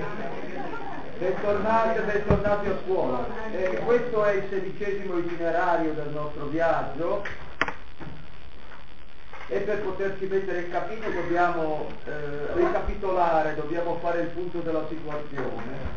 Bentornati a scuola. Questo è il 16° itinerario del nostro viaggio e per poterci mettere in cammino dobbiamo ricapitolare, dobbiamo fare il punto della situazione.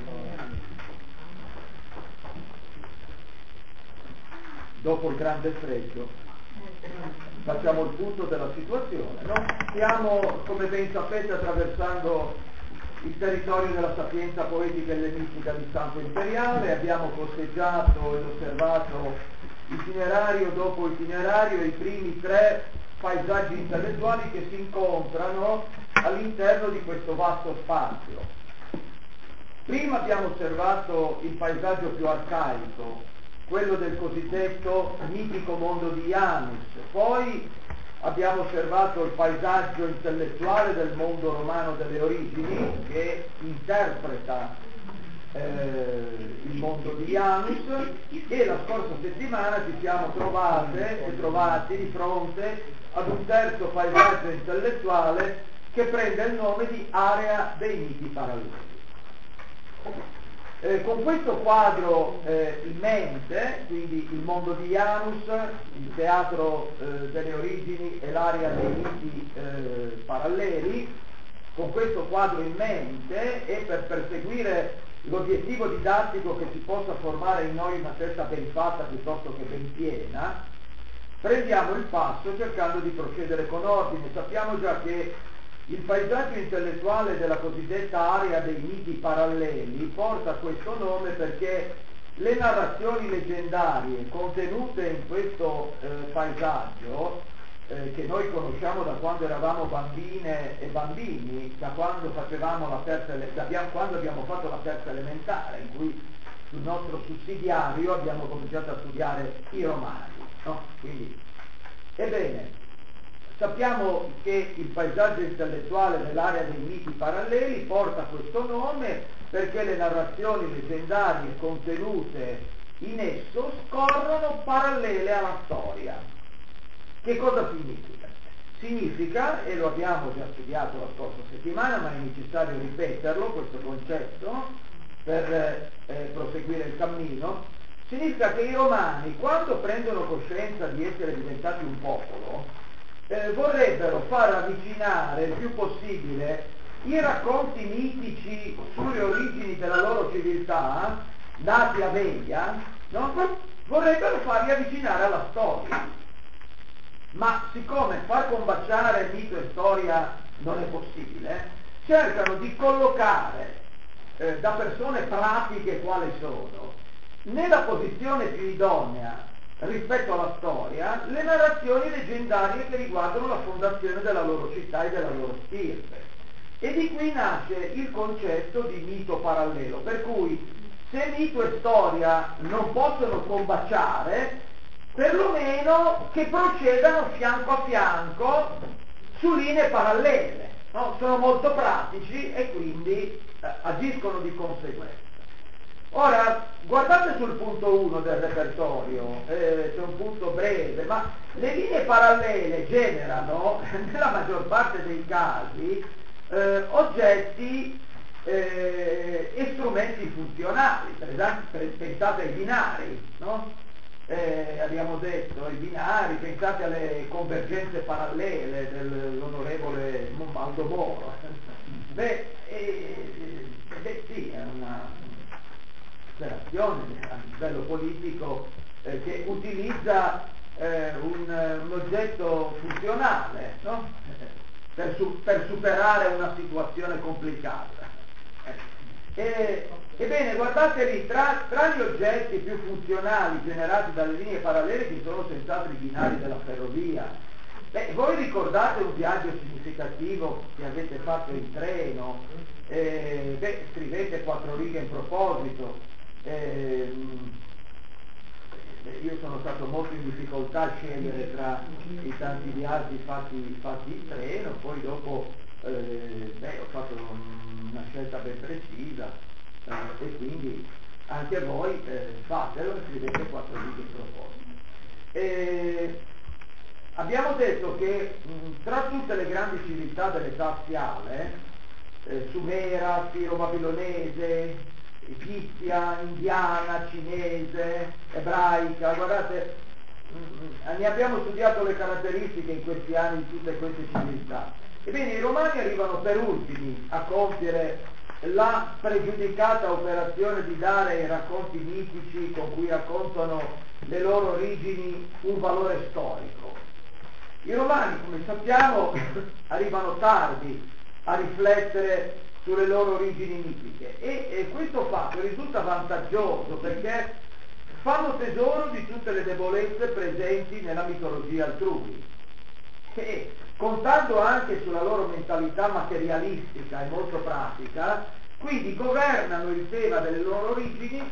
Dopo il grande freddo facciamo il punto della situazione, no? Stiamo, come ben sapete, attraversando il territorio della sapienza poetica e ellenistica di stampo imperiale. Abbiamo costeggiato ed osservato itinerario dopo itinerario i primi 3 paesaggi intellettuali che si incontrano all'interno di questo vasto spazio. Prima abbiamo osservato il paesaggio più arcaico, quello del cosiddetto mitico mondo di Janus. Poi abbiamo osservato il paesaggio intellettuale del mondo romano delle origini, che interpreta il mondo di Janus, e la scorsa settimana ci siamo trovati di fronte ad un terzo paesaggio intellettuale che prende il nome di area dei miti paralleli. Con questo quadro in mente, quindi il mondo di Janus, il teatro delle origini e l'area dei miti paralleli, con questo quadro in mente e per perseguire l'obiettivo didattico che si possa formare in noi una testa ben fatta piuttosto che ben piena, prendiamo il passo cercando di procedere con ordine. Sappiamo già che il paesaggio intellettuale della cosiddetta area dei miti paralleli porta questo nome perché le narrazioni leggendarie contenute in questo paesaggio, che noi conosciamo da quando eravamo bambine e bambini, da quando quando abbiamo fatto la terza elementare, in cui sul nostro sussidiario abbiamo cominciato a studiare i romani, no? Quindi, ebbene, sappiamo che il paesaggio intellettuale dell'area dei miti paralleli porta questo nome perché le narrazioni leggendarie contenute in esso scorrono parallele alla storia. Che cosa significa? Significa, e lo abbiamo già studiato la scorsa settimana, ma è necessario ripeterlo, questo concetto, per proseguire il cammino, significa che i romani, quando prendono coscienza di essere diventati un popolo, vorrebbero far avvicinare il più possibile i racconti mitici sulle origini della loro civiltà, nati a Velia, no? Vorrebbero farli avvicinare alla storia. Ma siccome far combaciare mito e storia non è possibile, cercano di collocare da persone pratiche quali sono, nella posizione più idonea rispetto alla storia, le narrazioni leggendarie che riguardano la fondazione della loro città e della loro stirpe. E di qui nasce il concetto di mito parallelo, per cui se mito e storia non possono combaciare, perlomeno che procedano fianco a fianco su linee parallele, no? Sono molto pratici e quindi agiscono di conseguenza. Ora, guardate sul punto 1 del repertorio, c'è un punto breve, ma le linee parallele generano, nella maggior parte dei casi, oggetti e strumenti funzionali. Per esempio, pensate ai binari, no? Abbiamo detto, i binari, pensate alle convergenze parallele dell'onorevole Aldo Moro. Sì, è una operazione a livello politico che utilizza un oggetto funzionale, no? per superare una situazione complicata. Ebbene, guardate lì, tra gli oggetti più funzionali generati dalle linee parallele ci sono senz'altro i binari della ferrovia. Voi ricordate un viaggio significativo che avete fatto in treno? Scrivete 4 righe in proposito. Io sono stato molto in difficoltà a scegliere tra i tanti viaggi fatti in treno, poi dopo ho fatto una scelta ben precisa e quindi anche voi fatelo e scrivete 4 righe in proposito. Abbiamo detto che tra tutte le grandi civiltà dell'età aziale sumera, siro-babilonese, egizia, indiana, cinese, ebraica. Guardate, ne abbiamo studiato le caratteristiche in questi anni di tutte queste civiltà. Ebbene, i romani arrivano per ultimi a compiere la pregiudicata operazione di dare ai racconti mitici con cui raccontano le loro origini un valore storico. I romani, come sappiamo, arrivano tardi a riflettere sulle loro origini mitiche e questo fatto risulta vantaggioso perché fanno tesoro di tutte le debolezze presenti nella mitologia altrui e contando anche sulla loro mentalità materialistica e molto pratica, quindi governano il tema delle loro origini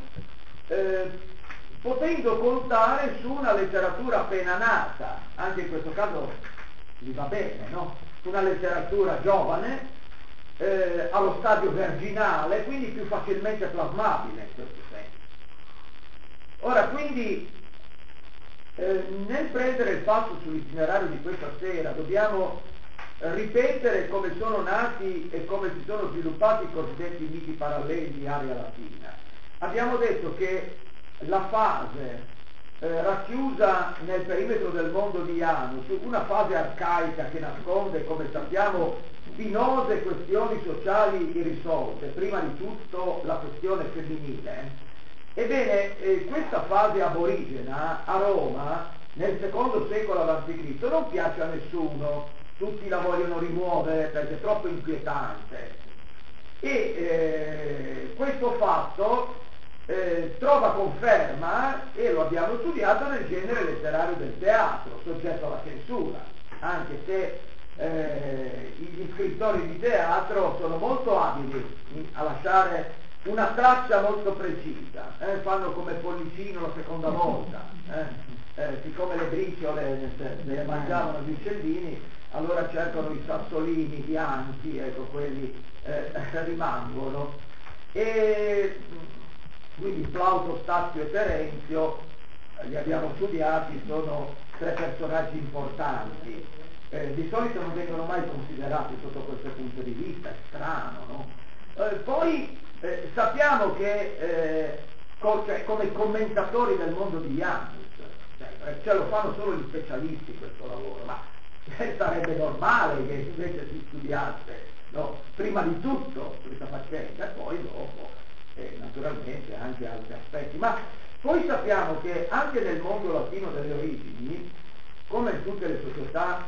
potendo contare su una letteratura appena nata, anche in questo caso gli va bene, no? Una letteratura giovane, allo stadio virginale, quindi più facilmente plasmabile in questo senso. Ora, quindi, nel prendere il passo sull'itinerario di questa sera, dobbiamo ripetere come sono nati e come si sono sviluppati i cosiddetti miti paralleli di area latina. Abbiamo detto che la fase racchiusa nel perimetro del mondo di Janus, una fase arcaica che nasconde, come sappiamo, spinose questioni sociali irrisolte, prima di tutto la questione femminile. Ebbene, questa fase aborigena a Roma, nel secondo secolo a.C., non piace a nessuno, tutti la vogliono rimuovere perché è troppo inquietante. E questo fatto trova conferma, e lo abbiamo studiato, nel genere letterario del teatro, soggetto alla censura, anche se gli scrittori di teatro sono molto abili a lasciare una traccia molto precisa, fanno come Pollicino la seconda volta, siccome le briciole le mangiavano gli uccellini, allora cercano i sassolini bianchi, ecco, quelli rimangono. E quindi Plauto, Stazio e Terenzio li abbiamo studiati, sono tre personaggi importanti. Di solito non vengono mai considerati sotto questo punto di vista, è strano, no? Poi sappiamo che come commentatori del mondo di Janus, cioè lo fanno solo gli specialisti questo lavoro, ma sarebbe normale che invece si studiasse, no? Prima di tutto questa faccenda e poi dopo naturalmente anche altri aspetti. Ma poi sappiamo che anche nel mondo latino delle origini, come in tutte le società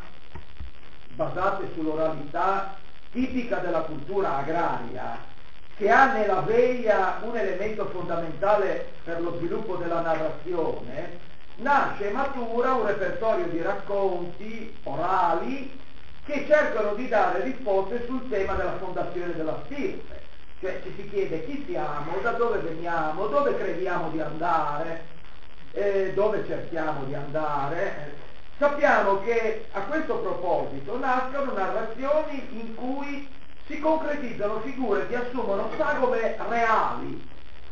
basate sull'oralità tipica della cultura agraria, che ha nella veglia un elemento fondamentale per lo sviluppo della narrazione, nasce e matura un repertorio di racconti orali che cercano di dare risposte sul tema della fondazione della stirpe. Cioè ci si chiede chi siamo, da dove veniamo, dove crediamo di andare, dove cerchiamo di andare. Sappiamo che a questo proposito nascono narrazioni in cui si concretizzano figure che assumono sagome reali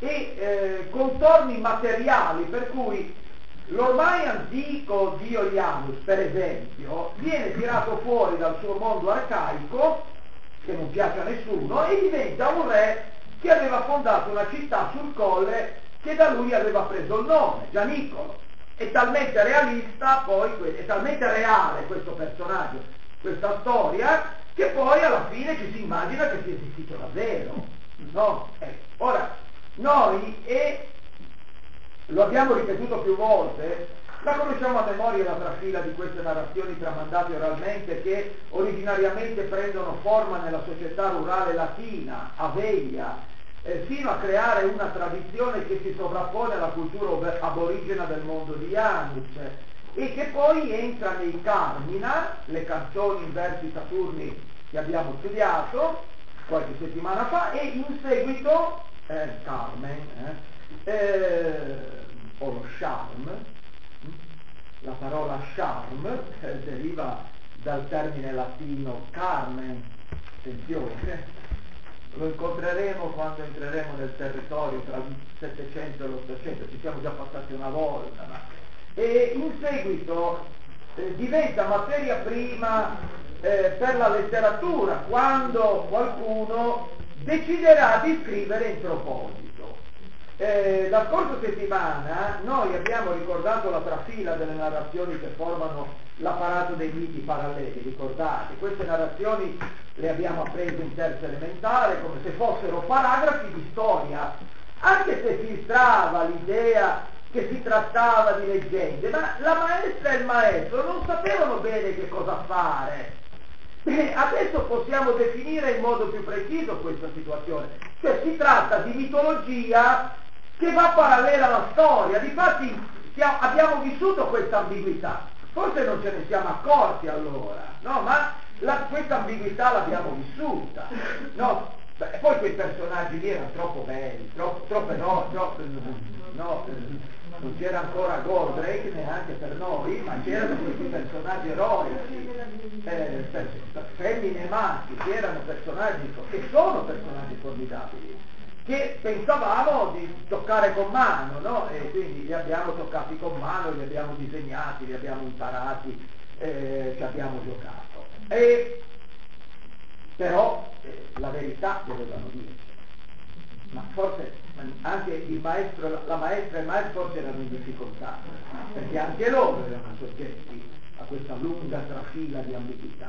e contorni materiali, per cui l'ormai antico dio Janus, per esempio, viene tirato fuori dal suo mondo arcaico, che non piace a nessuno, e diventa un re che aveva fondato una città sul colle che da lui aveva preso il nome, Gianicolo. È talmente realista, poi, è talmente reale questo personaggio, questa storia, che poi alla fine ci si immagina che sia esistito davvero, no? Ora, noi, e lo abbiamo ripetuto più volte, la conosciamo a memoria la trafila di queste narrazioni tramandate oralmente che originariamente prendono forma nella società rurale latina, a veglia, fino a creare una tradizione che si sovrappone alla cultura aborigena del mondo di Janus e che poi entra nei Carmina, le canzoni in versi saturni che abbiamo studiato qualche settimana fa, e in seguito Carmen, o lo charme. La parola charme deriva dal termine latino carmen, attenzione, lo incontreremo quando entreremo nel territorio tra il 700 e l'800, ci siamo già passati una volta, e in seguito diventa materia prima per la letteratura quando qualcuno deciderà di scrivere in proposito. La scorsa settimana noi abbiamo ricordato la trafila delle narrazioni che formano l'apparato dei miti paralleli, ricordate? Queste narrazioni le abbiamo apprese in terza elementare come se fossero paragrafi di storia, anche se filtrava l'idea che si trattava di leggende, ma la maestra e il maestro non sapevano bene che cosa fare. Adesso possiamo definire in modo più preciso questa situazione, cioè si tratta di mitologia che va parallela alla storia. Difatti abbiamo vissuto questa ambiguità, forse non ce ne siamo accorti allora, no? Ma questa ambiguità l'abbiamo vissuta, no? Beh, poi quei personaggi lì erano troppo belli, non c'era ancora Goldrake neanche per noi, ma c'erano questi personaggi eroici, femmine e maschi, che erano personaggi, che sono personaggi formidabili, che pensavamo di toccare con mano, no? E quindi li abbiamo toccati con mano, li abbiamo disegnati, li abbiamo imparati, ci abbiamo giocato. Però la verità dovevano dirci. Ma forse anche il maestro, la maestra e il maestro forse erano in difficoltà, perché anche loro erano soggetti a questa lunga trafila di ambiguità.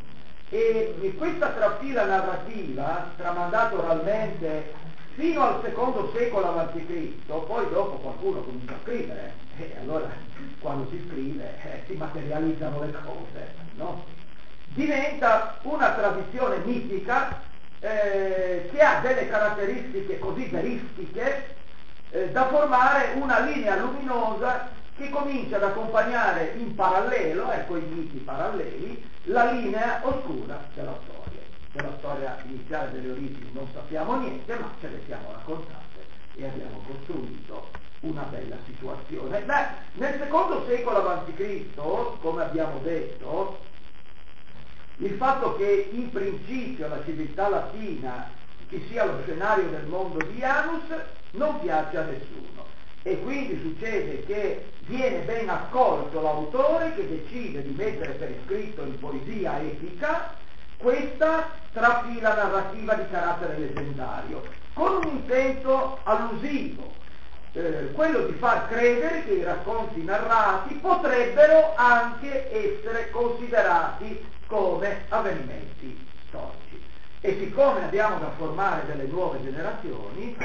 E questa trafila narrativa, tramandata oralmente fino al secondo secolo a.C., poi dopo qualcuno comincia a scrivere, e allora quando si scrive si materializzano le cose, no? Diventa una tradizione mitica che ha delle caratteristiche così veristiche da formare una linea luminosa che comincia ad accompagnare in parallelo, ecco i miti paralleli, la linea oscura della storia. Della storia iniziale delle origini non sappiamo niente, ma ce le siamo raccontate e abbiamo costruito una bella situazione. Nel secondo secolo a.C., come abbiamo detto, il fatto che in principio la civiltà latina che sia lo scenario del mondo di Janus non piace a nessuno e quindi succede che viene ben accolto l'autore che decide di mettere per iscritto in poesia epica questa trafila narrativa di carattere leggendario con un intento allusivo, quello di far credere che i racconti narrati potrebbero anche essere considerati come avvenimenti storici. E siccome abbiamo da formare delle nuove generazioni,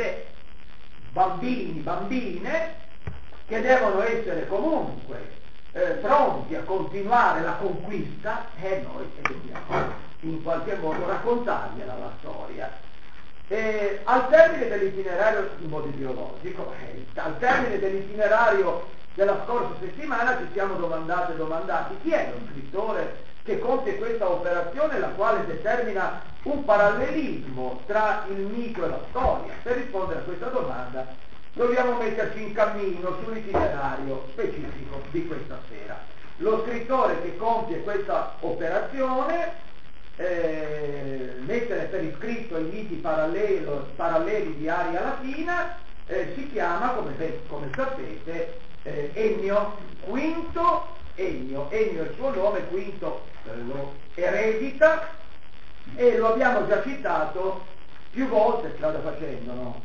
bambini, bambine, che devono essere comunque pronti a continuare la conquista, noi dobbiamo in qualche modo raccontargliela la storia. Al termine dell'itinerario in modo ideologico, al termine dell'itinerario della scorsa settimana ci siamo domandati chi è lo scrittore che compie questa operazione, la quale determina un parallelismo tra il mito e la storia. Per rispondere a questa domanda dobbiamo metterci in cammino sull'itinerario specifico di questa sera. Lo scrittore che compie questa operazione, mettere per iscritto i miti paralleli di aria latina, si chiama, come sapete, Ennio. Ennio è il suo nome, Quinto lo eredita e lo abbiamo già citato più volte, strada facendo, no?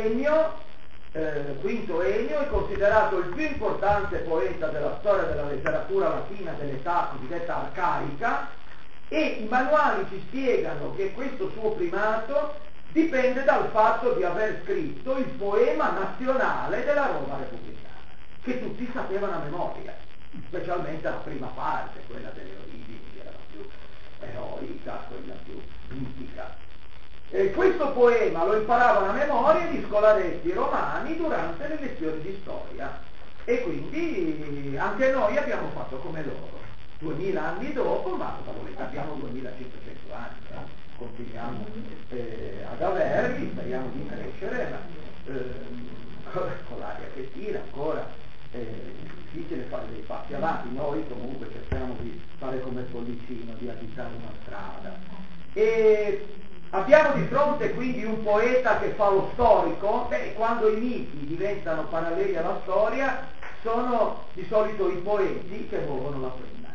Quinto Ennio è considerato il più importante poeta della storia della letteratura latina dell'età cosiddetta arcaica e i manuali ci spiegano che questo suo primato dipende dal fatto di aver scritto il poema nazionale della Roma repubblicana, che tutti sapevano a memoria, specialmente la prima parte, quella delle origini, che era la più eroica, quella più mitica. Questo poema lo imparavano a memoria gli scolaretti romani durante le lezioni di storia e quindi anche noi abbiamo fatto come loro, 2000 anni dopo, ma cosa volete, abbiamo 2500 anni, continuiamo ad averli, speriamo di crescere, ma con l'aria che tira ancora difficile fare dei passi avanti. Noi comunque cerchiamo di fare come il pollicino, di agitare una strada. E abbiamo di fronte quindi un poeta che fa lo storico. Quando i miti diventano paralleli alla storia, sono di solito i poeti che muovono la penna.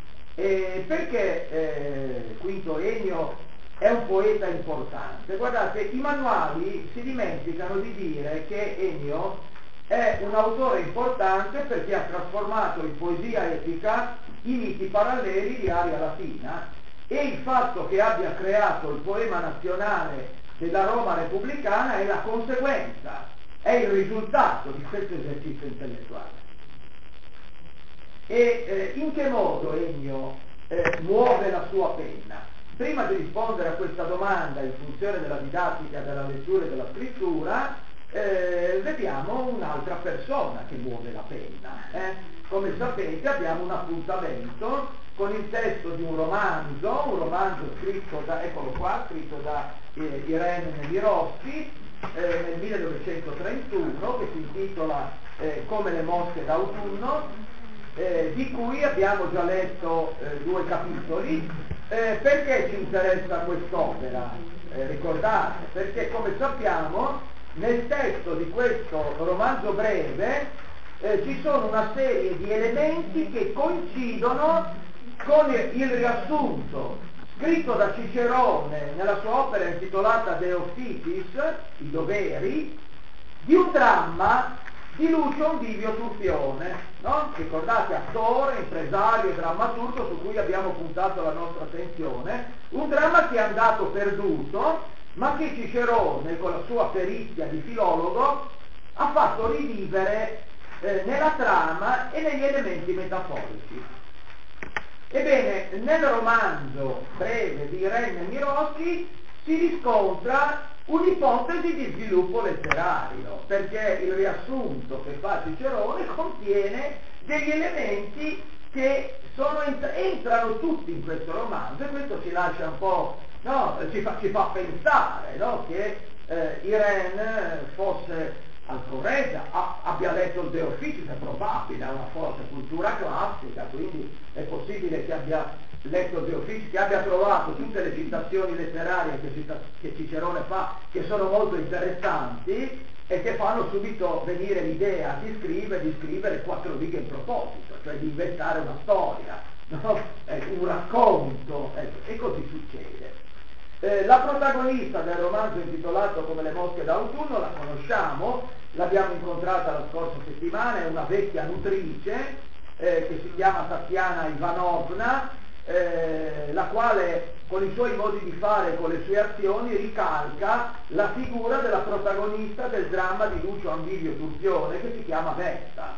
Perché Quinto Ennio è un poeta importante? Guardate, i manuali si dimenticano di dire che Ennio è un autore importante perché ha trasformato in poesia epica i miti paralleli di aria latina, e il fatto che abbia creato il poema nazionale della Roma repubblicana è la conseguenza, è il risultato di questo esercizio intellettuale. E in che modo Ennio muove la sua penna? Prima di rispondere a questa domanda in funzione della didattica della lettura e della scrittura, vediamo un'altra persona che muove la penna. Come sapete abbiamo un appuntamento con il testo di un romanzo scritto da, eccolo qua, scritto da Irene Nemirovsky nel 1931, che si intitola Come le mosche d'autunno, di cui abbiamo già letto 2 capitoli. Perché ci interessa quest'opera? Ricordate, perché come sappiamo nel testo di questo romanzo breve ci sono una serie di elementi che coincidono con il riassunto scritto da Cicerone nella sua opera intitolata De Officiis, i doveri, di un dramma di Lucio Livio Turpione, no? Ricordate, attore, impresario e drammaturgo su cui abbiamo puntato la nostra attenzione, un dramma che è andato perduto, ma che Cicerone, con la sua perizia di filologo, ha fatto rivivere nella trama e negli elementi metaforici. Ebbene, nel romanzo breve di Irene Nemirovsky si riscontra un'ipotesi di sviluppo letterario, perché il riassunto che fa Cicerone contiene degli elementi che entrano tutti in questo romanzo, e questo ci lascia un po', no, ci fa pensare, no, che Irene fosse al corrente, abbia letto il De Officiis, è probabile, ha una forte cultura classica, quindi è possibile che abbia letto il De Officiis, che abbia trovato tutte le citazioni letterarie che Cicerone fa, che sono molto interessanti e che fanno subito venire l'idea a chi scrive di scrivere 4 righe in proposito, cioè di inventare una storia, no? Un racconto, e così succede. La protagonista del romanzo intitolato Come le mosche d'autunno la conosciamo, l'abbiamo incontrata la scorsa settimana, è una vecchia nutrice che si chiama Tatiana Ivanovna, la quale con i suoi modi di fare e con le sue azioni ricalca la figura della protagonista del dramma di Lucio Livio Turpione, che si chiama Vesta.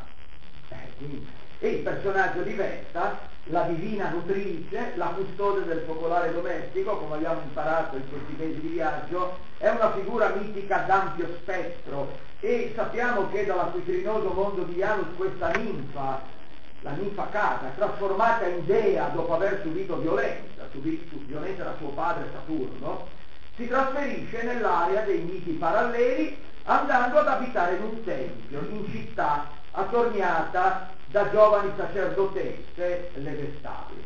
E il personaggio di Vesta, la divina nutrice, la custode del focolare domestico, come abbiamo imparato in questi mesi di viaggio, è una figura mitica d'ampio spettro, e sappiamo che dall'acquitrinoso mondo di Janus questa ninfa, la ninfa Cata, trasformata in dea dopo aver subito violenza da suo padre Saturno, si trasferisce nell'area dei miti paralleli, andando ad abitare in un tempio, in città, attorniata da giovani sacerdotesse, le Vestali.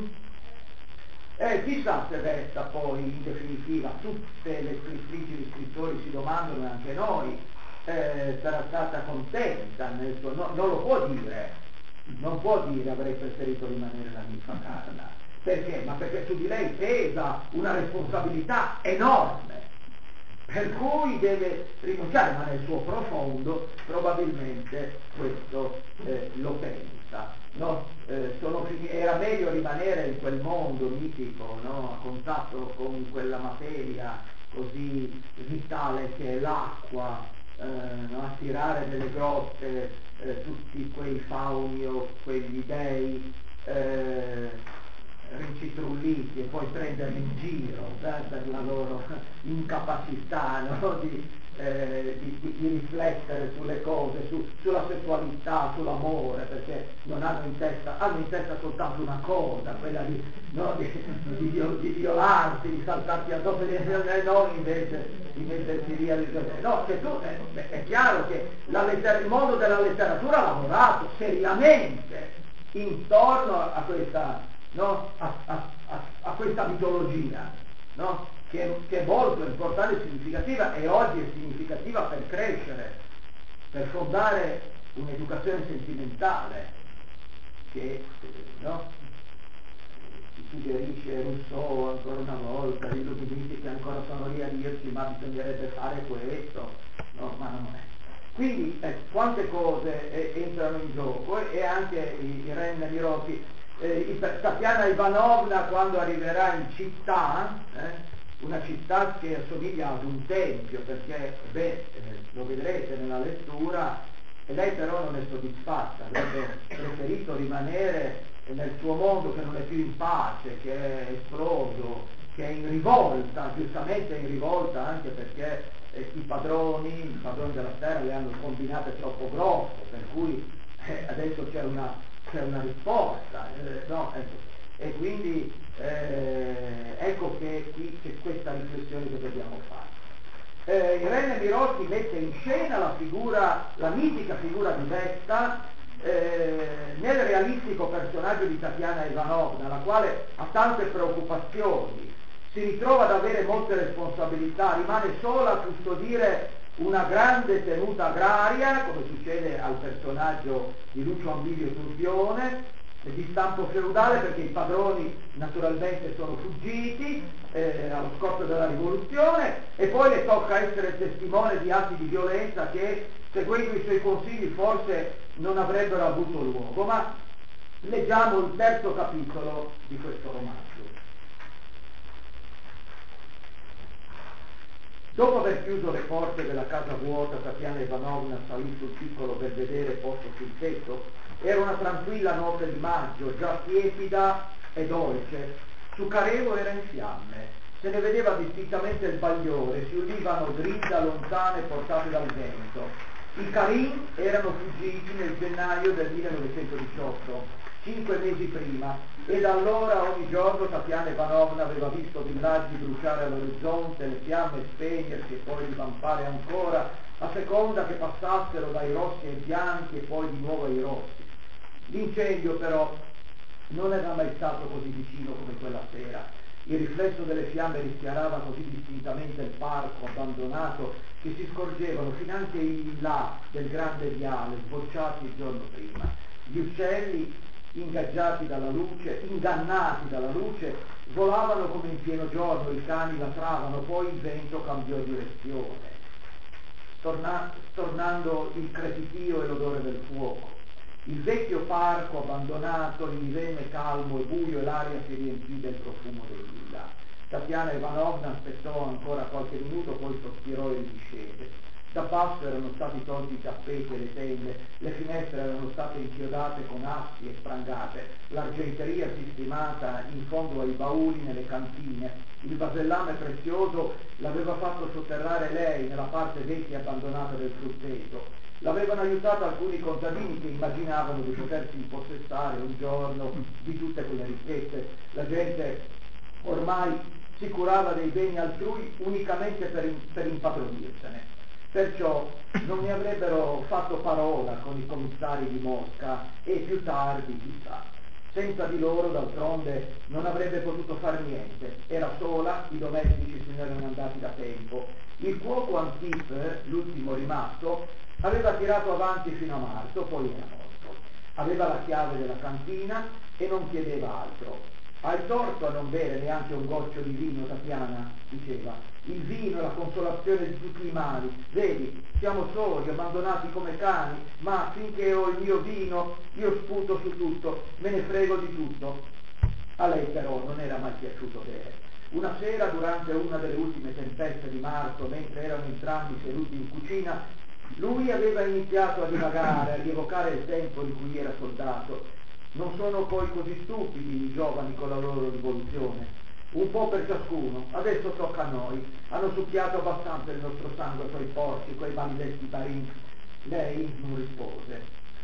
Chissà se Vesta poi, in definitiva, tutte le scrittrici e gli scrittori si domandano, e anche noi, sarà stata contenta nel suo... No, non lo può dire, non può dire avrei preferito rimanere la ninfa Carna. Perché? Ma perché su di lei pesa una responsabilità enorme, per cui deve rinunciare, ma nel suo profondo probabilmente questo lo pensa, no? Era meglio rimanere in quel mondo mitico, no? A contatto con quella materia così vitale che è l'acqua, no? A tirare nelle grotte tutti quei fauni o quegli dei rincitrulliti, e poi prenderli in giro per la loro incapacità, no? di riflettere sulle cose, sulla sessualità, sull'amore, perché non hanno in testa soltanto una cosa, quella di violarsi, di saltarti addosso, non invece di mettersi via di no, che è chiaro che il mondo della letteratura ha lavorato seriamente intorno a questa, no? a questa mitologia, no? che è molto importante e significativa, e oggi è significativa per crescere, per fondare un'educazione sentimentale che no? Ti suggerisce Rousseau ancora una volta, gli illuministi che ancora sono lì a dirci ma bisognerebbe fare questo, no, ma non è. Quindi quante cose entrano in gioco e anche Irene Mirotti, Tatiana Ivanovna quando arriverà in città, una città che assomiglia ad un tempio, perché lo vedrete nella lettura, e lei però non è soddisfatta, avrebbe preferito rimanere nel suo mondo che non è più in pace, che è esploso, che è in rivolta, giustamente in rivolta anche perché i padroni della terra le hanno combinate troppo grosse, per cui adesso c'è una risposta, no? E quindi ecco che qui c'è questa riflessione che dobbiamo fare. Irene Mirotti mette in scena la mitica figura di Vesta nel realistico personaggio di Tatiana Ivanovna, la quale ha tante preoccupazioni, si ritrova ad avere molte responsabilità, rimane sola a custodire una grande tenuta agraria, come succede al personaggio di Lucio Ambilio Turpione, di stampo feudale, perché i padroni naturalmente sono fuggiti allo scoppio della rivoluzione, e poi le tocca essere testimone di atti di violenza che, seguendo i suoi consigli, forse non avrebbero avuto luogo. Ma leggiamo il terzo capitolo di questo romanzo. Dopo aver chiuso le porte della casa vuota, Tatiana Ivanovna salì sul piccolo belvedere posto sul tetto. Era una tranquilla notte di maggio, già tiepida e dolce. Su Carevo era in fiamme. Se ne vedeva distintamente il bagliore, si udivano grida lontane portate dal vento. I Carin erano fuggiti nel gennaio del 1918. 5 mesi prima, e da allora ogni giorno Tatiana Ivanovna aveva visto villaggi bruciare all'orizzonte, le fiamme spegnersi e poi divampare ancora, a seconda che passassero dai rossi ai bianchi e poi di nuovo ai rossi. L'incendio però non era mai stato così vicino come quella sera. Il riflesso delle fiamme rischiarava così distintamente il parco abbandonato che si scorgevano finanche i là del grande viale sbocciati il giorno prima. Gli uccelli, ingannati dalla luce, volavano come in pieno giorno, i cani latravano, poi il vento cambiò direzione, tornando il crepitio e l'odore del fuoco. Il vecchio parco abbandonato ridivenne calmo e buio e l'aria si riempì del profumo dei villa. Tatiana Ivanovna aspettò ancora qualche minuto, poi sospirò e ridiscese. Da basso erano stati tolti i tappeti e le tende, le finestre erano state inchiodate con assi e sprangate, l'argenteria sistemata in fondo ai bauli nelle cantine, il vasellame prezioso l'aveva fatto sotterrare lei nella parte vecchia e abbandonata del frutteto. L'avevano aiutato alcuni contadini che immaginavano di potersi impossessare un giorno di tutte quelle ricchezze. La gente ormai si curava dei beni altrui unicamente per impadronirsene. Perciò non ne avrebbero fatto parola con i commissari di Mosca e più tardi, chissà. Senza di loro, d'altronde, non avrebbe potuto far niente. Era sola, i domestici se ne erano andati da tempo. Il cuoco Antip, l'ultimo rimasto, aveva tirato avanti fino a marzo, poi era morto. Aveva la chiave della cantina e non chiedeva altro. Hai torto a non bere neanche un goccio di vino, Tatiana, diceva. Il vino è la consolazione di tutti i mali. Vedi, siamo soli, abbandonati come cani, ma finché ho il mio vino, io sputo su tutto, me ne frego di tutto. A lei però non era mai piaciuto bere. Una sera, durante una delle ultime tempeste di marzo, mentre erano entrambi seduti in cucina, lui aveva iniziato a divagare, a rievocare il tempo in cui era soldato. Non sono poi così stupidi i giovani con la loro rivoluzione. Un po' per ciascuno, adesso tocca a noi. Hanno succhiato abbastanza il nostro sangue quei porci, quei maledetti Barin. Lei non rispose.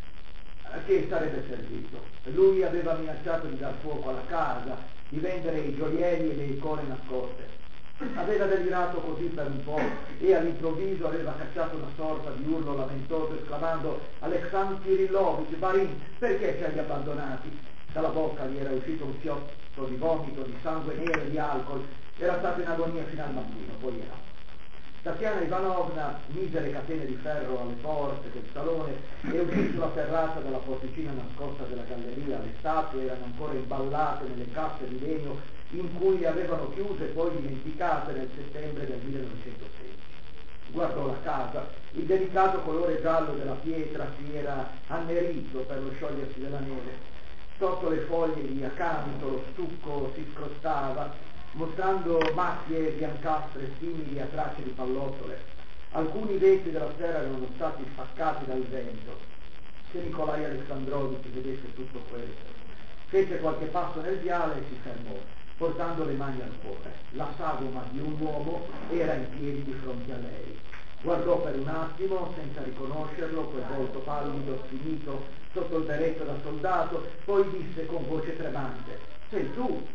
A che sarebbe servito? Lui aveva minacciato di dar fuoco alla casa, di vendere i gioielli e le icone nascoste. Aveva delirato così per un po' e all'improvviso aveva cacciato una sorta di urlo lamentoso esclamando: Alexandr Kirillovich, Barin, perché ci hai abbandonati? Dalla bocca gli era uscito un fiotto di vomito, di sangue nero e di alcol. Era stato in agonia fino al mattino, poi era. Tatiana Ivanovna mise le catene di ferro alle porte del salone e uscì sulla terrazza dalla porticina nascosta della galleria. Le statue erano ancora imballate nelle casse di legno in cui le avevano chiuse e poi dimenticate nel settembre del 1916. Guardò la casa, il delicato colore giallo della pietra si era annerito per lo sciogliersi della neve. Sotto le foglie di accanto lo stucco si scrostava, mostrando macchie biancastre simili a tracce di pallottole. Alcuni vetri della serra erano stati spaccati dal vento. Se Nikolai Alessandrovich vedesse tutto questo, fece qualche passo nel viale e si fermò, portando le mani al cuore. La sagoma di un uomo era in piedi di fronte a lei. Guardò per un attimo, senza riconoscerlo, quel volto pallido, sfinito, sotto il berretto da soldato, poi disse con voce tremante: sei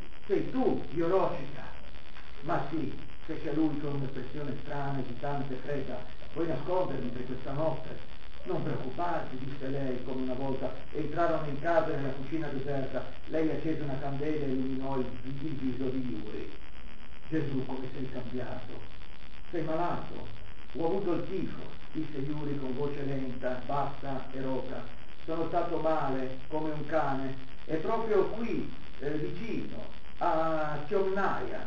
tu, Biolocica. Ma sì, fece lui con un'espressione strana, esitante, fredda, vuoi nascondermi per questa notte? Non preoccuparti, disse lei, come una volta entrarono in casa e nella cucina deserta. Lei accese una candela e illuminò il viso di Yuri. Gesù, come sei cambiato? Sei malato? Ho avuto il tifo, disse Yuri con voce lenta, bassa e roca. Sono stato male, come un cane, e proprio qui, vicino, a Ciomnaia,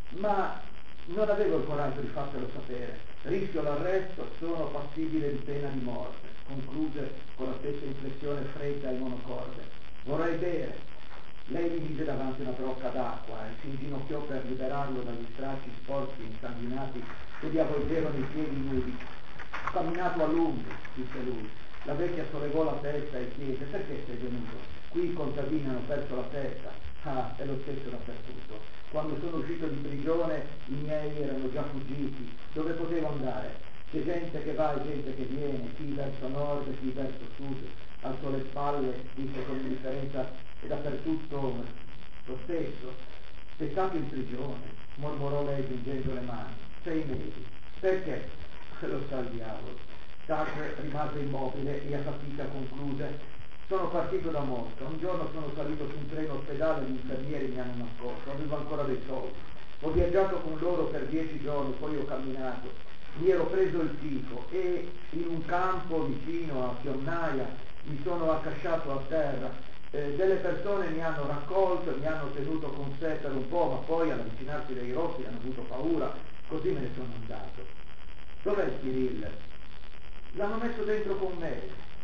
ma non avevo il coraggio di fartelo sapere. Rischio l'arresto, sono passibile di pena di morte, concluse con la stessa inflessione fredda e monocorde. Vorrei bere. Lei gli mise davanti una brocca d'acqua e si inginocchiò per liberarlo dagli stracci sporchi e insanguinati che gli avvolgevano i piedi nudi. Ho camminato a lungo, disse lui. La vecchia sollevò la testa e chiese: perché sei venuto? Qui i contadini hanno perso la testa. Ah, è lo stesso dappertutto. Quando sono uscito di prigione i miei erano già fuggiti. Dove potevo andare? C'è gente che va e gente che viene, chi verso nord e chi verso sud. Alzò le spalle, disse con indifferenza: è dappertutto lo stesso. Sei stato in prigione, mormorò lei giungendo le mani. 6 mesi. Perché? Lo sa il diavolo. Tacque, rimase immobile e a fatica concluse: sono partito da Mosca, un giorno sono salito su un treno ospedale e gli infermieri mi hanno nascosto, avevo ancora dei soldi. Ho viaggiato con loro per 10 giorni, poi ho camminato, mi ero preso il tifo e in un campo vicino a Ciomnaia mi sono accasciato a terra. Delle persone mi hanno raccolto, mi hanno tenuto con sé per un po', ma poi all'avvicinarsi dei rossi hanno avuto paura, così me ne sono andato. Dov'è Kirill? L'hanno messo dentro con me,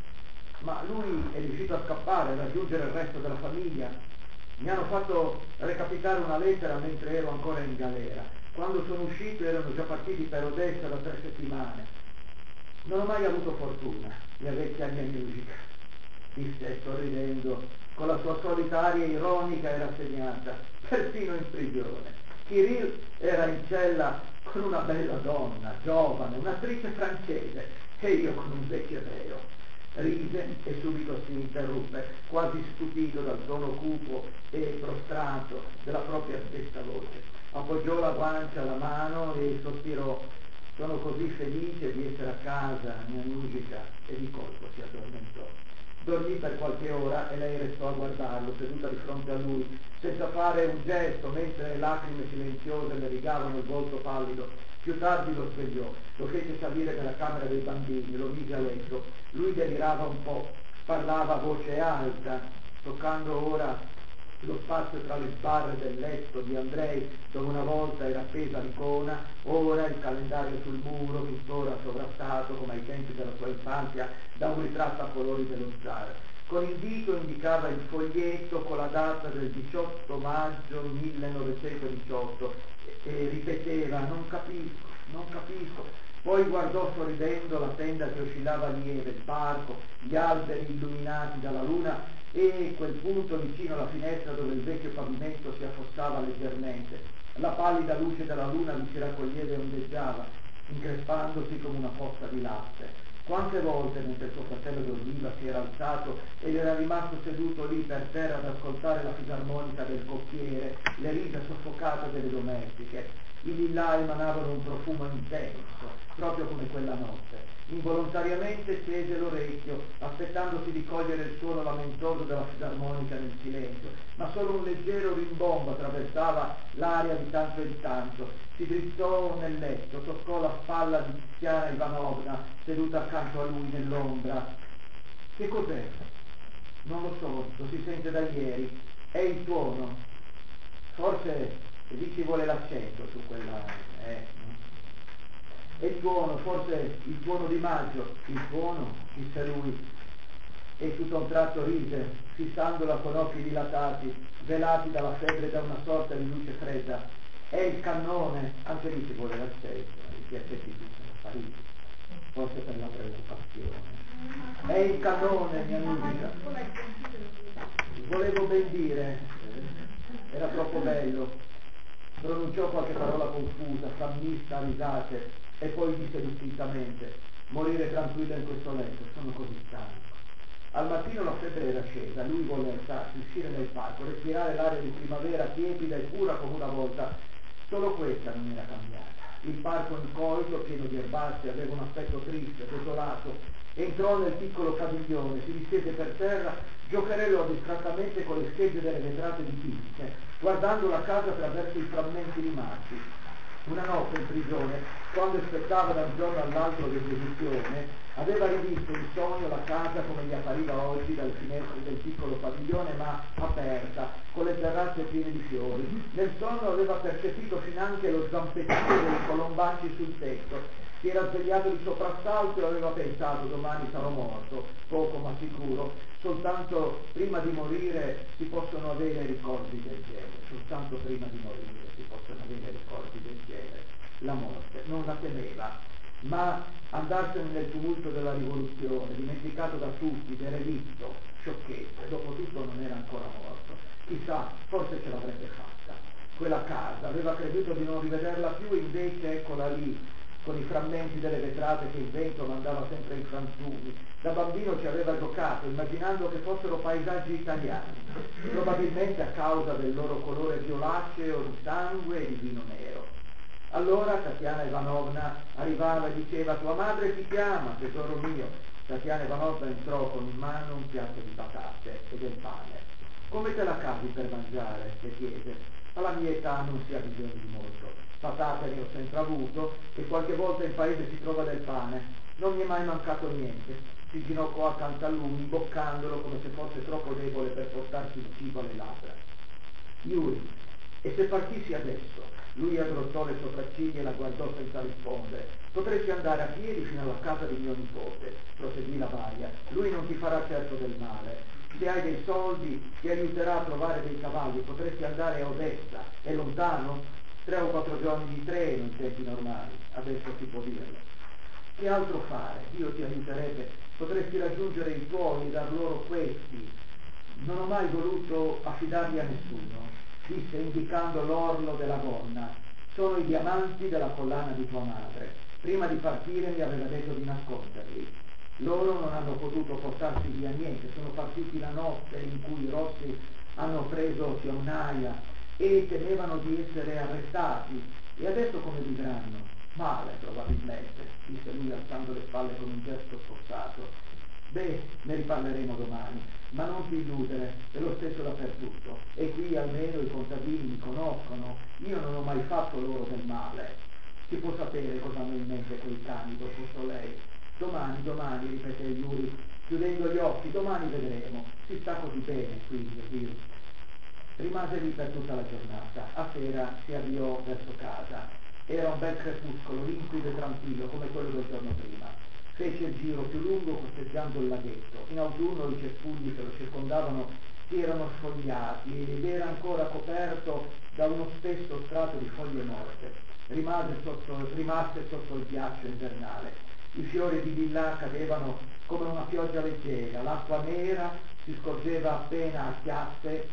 ma lui è riuscito a scappare, a raggiungere il resto della famiglia. Mi hanno fatto recapitare una lettera mentre ero ancora in galera. Quando sono uscito erano già partiti per Odessa da 3 settimane. Non ho mai avuto fortuna, mia vecchia musica, disse sorridendo, con la sua solita aria ironica e rassegnata, persino in prigione. Kirill era in cella con una bella donna, giovane, un'attrice francese, e io con un vecchio ebreo. Rise e subito si interruppe, quasi stupito dal tono cupo e prostrato della propria stessa voce. Appoggiò la guancia alla mano e sospirò: sono così felice di essere a casa, mia musica, e di colpo si addormentò. Dormì per qualche ora e lei restò a guardarlo, seduta di fronte a lui, senza fare un gesto, mentre le lacrime silenziose le rigavano il volto pallido. Più tardi lo svegliò, lo fece salire nella camera dei bambini, lo mise a letto. Lui delirava un po', parlava a voce alta, toccando ora lo spazio tra le sbarre del letto di Andrei, dove una volta era appesa l'icona, ora il calendario sul muro, tuttora sovrastato, come ai tempi della sua infanzia, da un ritratto a colori dello zar. Con il dito indicava il foglietto con la data del 18 maggio 1918 e ripeteva: non capisco. Poi guardò sorridendo la tenda che oscillava lieve, il parco, gli alberi illuminati dalla luna e quel punto vicino alla finestra dove il vecchio pavimento si affossava leggermente. La pallida luce della luna vi si raccoglieva e ondeggiava, increspandosi come una fossa di latte. Quante volte, mentre suo fratello dormiva, si era alzato ed era rimasto seduto lì per terra ad ascoltare la fisarmonica del coppiere, le risa soffocate delle domestiche. I lillà emanavano un profumo intenso, proprio come quella notte. Involontariamente tese l'orecchio, aspettandosi di cogliere il suono lamentoso della fisarmonica nel silenzio, ma solo un leggero rimbombo attraversava l'aria di tanto in tanto. Si drizzò nel letto, toccò la spalla spalla di Tatiana Ivanovna seduta accanto a lui nell'ombra. Che cos'è? Non lo so, lo si sente da ieri. È il tuono. Forse lì ci vuole l'accento su quella... È il tuono, forse il tuono di maggio. Il tuono, disse lui. E tutto a un tratto rise, fissandola con occhi dilatati, velati dalla febbre da una sorta di luce fredda. È il cannone, anche lì ci vuole l'accento, i piacetti qui sono spariti, forse per la preoccupazione. È il cannone, mia amica. Volevo ben dire, era troppo bello. Pronunciò qualche parola confusa, frammista, a risate, e poi disse distintamente: morire tranquilla in questo letto, sono così stanco. Al mattino la febbre era scesa, lui volle alzarsi, uscire nel parco, respirare l'aria di primavera tiepida e pura come una volta. Solo questa non era cambiata. Il parco incolto, pieno di erbacce, aveva un aspetto triste, desolato. Entrò nel piccolo padiglione, si distese per terra, giocherellò distrattamente con le schegge delle vetrate dipinte, guardando la casa attraverso i frammenti rimasti. Una notte in prigione, quando aspettava da un giorno all'altro l'esecuzione, aveva rivisto in sogno la casa come gli appariva oggi dalle finestre del piccolo padiglione, ma aperta, con le terrazze piene di fiori. Nel sonno aveva percepito finanche lo zampettio dei colombacci sul tetto. Si era svegliato di soprassalto e aveva pensato: domani sarò morto, poco ma sicuro. Soltanto prima di morire si possono avere ricordi del genere, soltanto prima di morire si possono avere ricordi del genere. La morte non la temeva, ma andarsene nel tumulto della rivoluzione, dimenticato da tutti, derelitto, sciocchezza, dopo tutto non era ancora morto. Chissà, forse ce l'avrebbe fatta. Quella casa, aveva creduto di non rivederla più, invece eccola lì, con i frammenti delle vetrate che il vento mandava sempre in frantumi. Da bambino ci aveva giocato, immaginando che fossero paesaggi italiani, probabilmente a causa del loro colore violaceo di sangue e di vino nero. Allora Tatiana Ivanovna arrivava e diceva: tua madre ti chiama, tesoro mio. Tatiana Ivanovna entrò con in mano un piatto di patate e del pane. Come te la cavi per mangiare? Le chiese. Alla mia età non si ha bisogno di molto. Patate ne ho sempre avuto e qualche volta in paese si trova del pane. Non mi è mai mancato niente. Si ginocchiò accanto a lui, imboccandolo come se fosse troppo debole per portarsi il cibo alle labbra. Yuri, e se partissi adesso? Lui aggrottò le sopracciglia e la guardò senza rispondere. Potresti andare a piedi fino alla casa di mio nipote, proseguì la balia. Lui non ti farà certo del male. Se hai dei soldi ti aiuterà a trovare dei cavalli. Potresti andare a Odessa. È lontano? 3 o 4 giorni di treno in tempi normali. Adesso si può dirlo. Che altro fare? Dio ti aiuterebbe. Potresti raggiungere i tuoi e dar loro questi. Non ho mai voluto affidarli a nessuno, disse indicando l'orlo della gonna. Sono i diamanti della collana di tua madre. Prima di partire mi aveva detto di nasconderli. Loro non hanno potuto portarsi via niente, sono partiti la notte in cui i rossi hanno preso Fiumnaia e temevano di essere arrestati. E adesso come vivranno? Male probabilmente, disse lui alzando le spalle con un gesto sforzato. Beh, ne riparleremo domani, ma non ti illudere, è lo stesso dappertutto, e qui almeno i contadini mi conoscono, io non ho mai fatto loro del male. Chi può sapere cosa hanno in mente quei cani dopo lei? Domani, ripeté Yuri, chiudendo gli occhi, domani vedremo, si sta così bene qui, mio Dio. Rimase lì per tutta la giornata, a sera si avviò verso casa. Era un bel crepuscolo, limpido e tranquillo, come quello del giorno prima. Fece il giro più lungo costeggiando il laghetto. In autunno i cespugli che lo circondavano si erano sfogliati ed era ancora coperto da uno spesso strato di foglie morte. Rimaste sotto il ghiaccio invernale. I fiori di villà cadevano come una pioggia leggera, l'acqua nera si scorgeva appena a chiappe,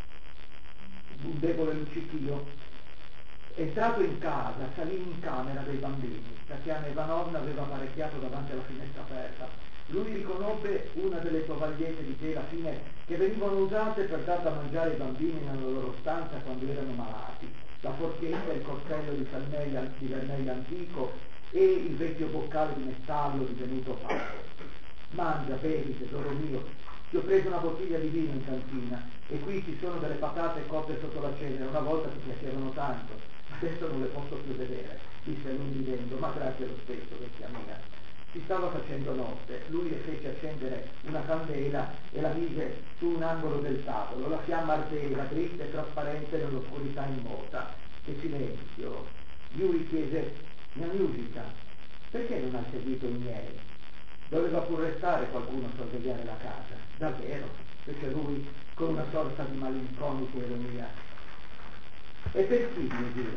un debole luccichio. Entrato in casa, salì in camera dei bambini. Tatiana Ivanovna aveva apparecchiato davanti alla finestra aperta. Lui riconobbe una delle tovagliette di tela fine che venivano usate per dar da mangiare ai bambini nella loro stanza quando erano malati. La forchetta, il coltello di vermelho antico e il vecchio boccale di metallo divenuto opaco. Mangia, bevi, tesoro mio. Ti ho preso una bottiglia di vino in cantina e qui ci sono delle patate cotte sotto la cenere, una volta ti piacevano tanto. Adesso non le posso più vedere, disse lui ridendo, ma grazie lo stesso, vecchia mia. Si stava facendo notte, lui le fece accendere una candela e la mise su un angolo del tavolo. La fiamma ardeva, dritta e trasparente nell'oscurità immota. Che silenzio! Yuri chiese: mia musica, perché non hai seguito i miei? Doveva pur restare qualcuno a sorvegliare la casa. Davvero? Fece lui con una sorta di malinconica ironia. E per chi, mio Dio?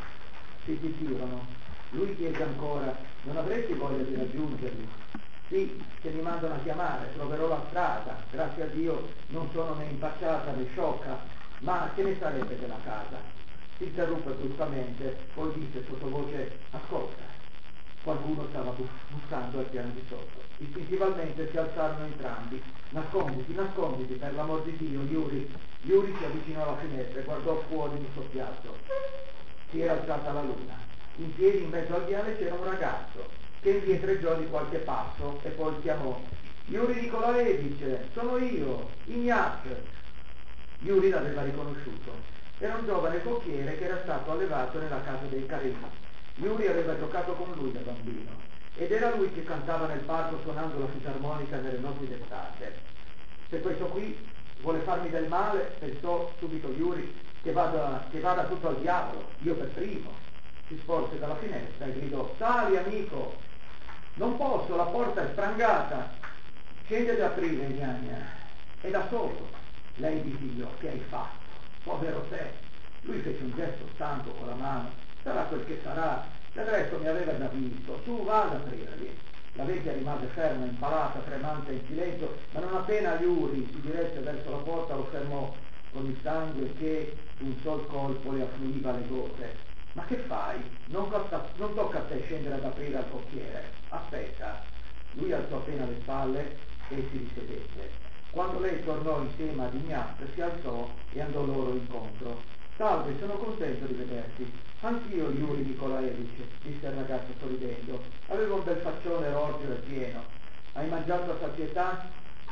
Si zittirono. Lui chiese ancora: non avresti voglia di raggiungerli? Sì, se mi mandano a chiamare, troverò la strada. Grazie a Dio non sono né impacciata né sciocca, ma che ne sarebbe della casa? Si interruppe bruscamente, poi disse sottovoce: ascolta. Qualcuno stava bussando al piano di sotto. Istintivamente si alzarono entrambi. Nasconditi, nasconditi, per l'amor di Dio, Yuri. Yuri si avvicinò alla finestra e guardò fuori di soppiatto. Si era alzata la luna. In piedi in mezzo al viale c'era un ragazzo che indietreggiò di qualche passo e poi chiamò: Yuri Nikolaevich, sono io, Ignat. Yuri l'aveva riconosciuto. Era un giovane cocchiere che era stato allevato nella casa dei Karim. Yuri aveva giocato con lui da bambino ed era lui che cantava nel parco suonando la fisarmonica nelle notti d'estate. Se questo qui vuole farmi del male, pensò subito Yuri, che vada tutto al diavolo, io per primo. Si sporse dalla finestra e gridò: sali amico! Non posso, la porta è sprangata. Scende ad aprire, gnagna. È da solo. Lei di Dio, che hai fatto? Povero te. Lui fece un gesto stanco con la mano. Sarà quel che sarà. Del resto mi aveva già visto. Su, vada ad aprirgli. La vecchia rimase ferma, impalata, tremante in silenzio, ma non appena Yuri si diresse verso la porta lo fermò con il sangue che d'un sol colpo le affluiva alle gote. Ma che fai? Non tocca a te scendere ad aprire al cocchiere. Aspetta. Lui alzò appena le spalle e si risedette. Quando lei tornò insieme ad Ignat, si alzò e andò loro incontro. Salve, sono contento di vederti. Anch'io, Yuri Nikolaevich, disse il ragazzo sorridendo. Aveva un bel faccione roseo e pieno. Hai mangiato a sazietà?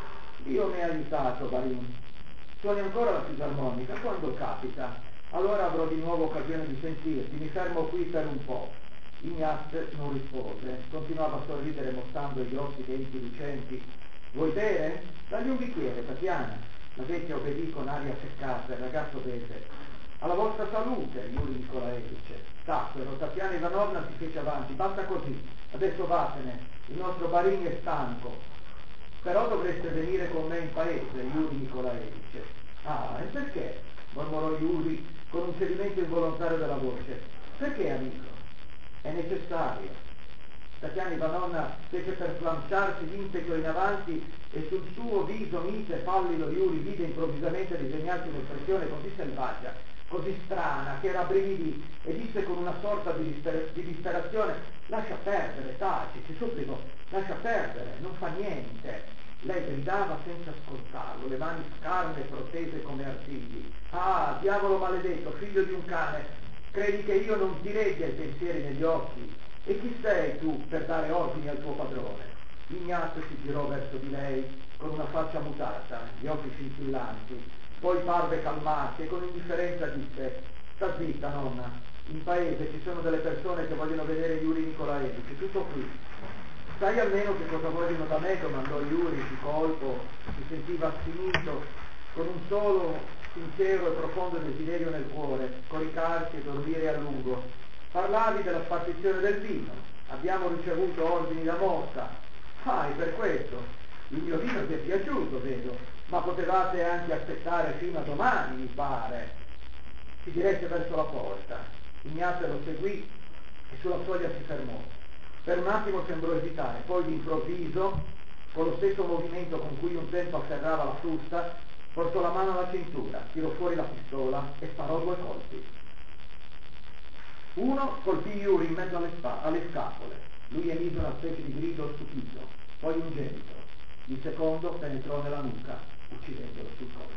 Dio mi ha aiutato, Barin. Suoni ancora la fisarmonica? Quando capita? Allora avrò di nuovo occasione di sentirti. Mi fermo qui per un po'. Ignat non rispose. Continuava a sorridere mostrando i grossi denti lucenti. Vuoi bere? Dagli un bicchiere, Tatiana. La vecchia obbedì con aria seccata. Il ragazzo beve. Alla vostra salute, Yuri Nikolaevich. Tacquero. Tatiana Ivanovna si fece avanti. Basta così. Adesso vattene. Il nostro Barin è stanco. Però dovreste venire con me in paese, Yuri Nikolaevich. Ah, e perché? Mormorò Yuri con un cedimento involontario della voce. Perché, amico? È necessario. Tatiana Ivanovna fece per slanciarsi d'impeto in avanti e sul suo viso mite e pallido Yuri vide improvvisamente disegnarsi un'espressione così selvaggia, così strana, che era a brividi, e disse con una sorta di disperazione: lascia perdere, taci, ti supplico, lascia perdere, non fa niente. Lei gridava senza ascoltarlo, le mani scarne e protese come artigli. Ah, diavolo maledetto, figlio di un cane, credi che io non ti legga i pensieri negli occhi? E chi sei tu per dare ordini al tuo padrone? Ignazio si girò verso di lei con una faccia mutata, gli occhi scintillanti, poi parve calmarsi e con indifferenza disse: sta zitta, nonna, in paese ci sono delle persone che vogliono vedere Yuri Nikolaevich, tutto qui. Sai almeno che cosa vogliono da me? Domandò Yuri di colpo, si sentiva finito, con un solo sincero e profondo desiderio nel cuore, coricarsi e dormire a lungo. Parlavi della spartizione del vino, abbiamo ricevuto ordini da Mosca. Ah, e per questo, il mio vino ti è piaciuto, vedo, ma potevate anche aspettare fino a domani, mi pare. Si diresse verso la porta, Ignazio lo seguì e sulla soglia si fermò. Per un attimo sembrò esitare, poi d'improvviso, con lo stesso movimento con cui un tempo afferrava la frusta, portò la mano alla cintura, tirò fuori la pistola e sparò 2 colpi. Uno colpì Yuri in mezzo alle scapole. Lui emise una specie di grido stupito, poi un gemito. Il secondo penetrò nella nuca, uccidendolo sul colpo.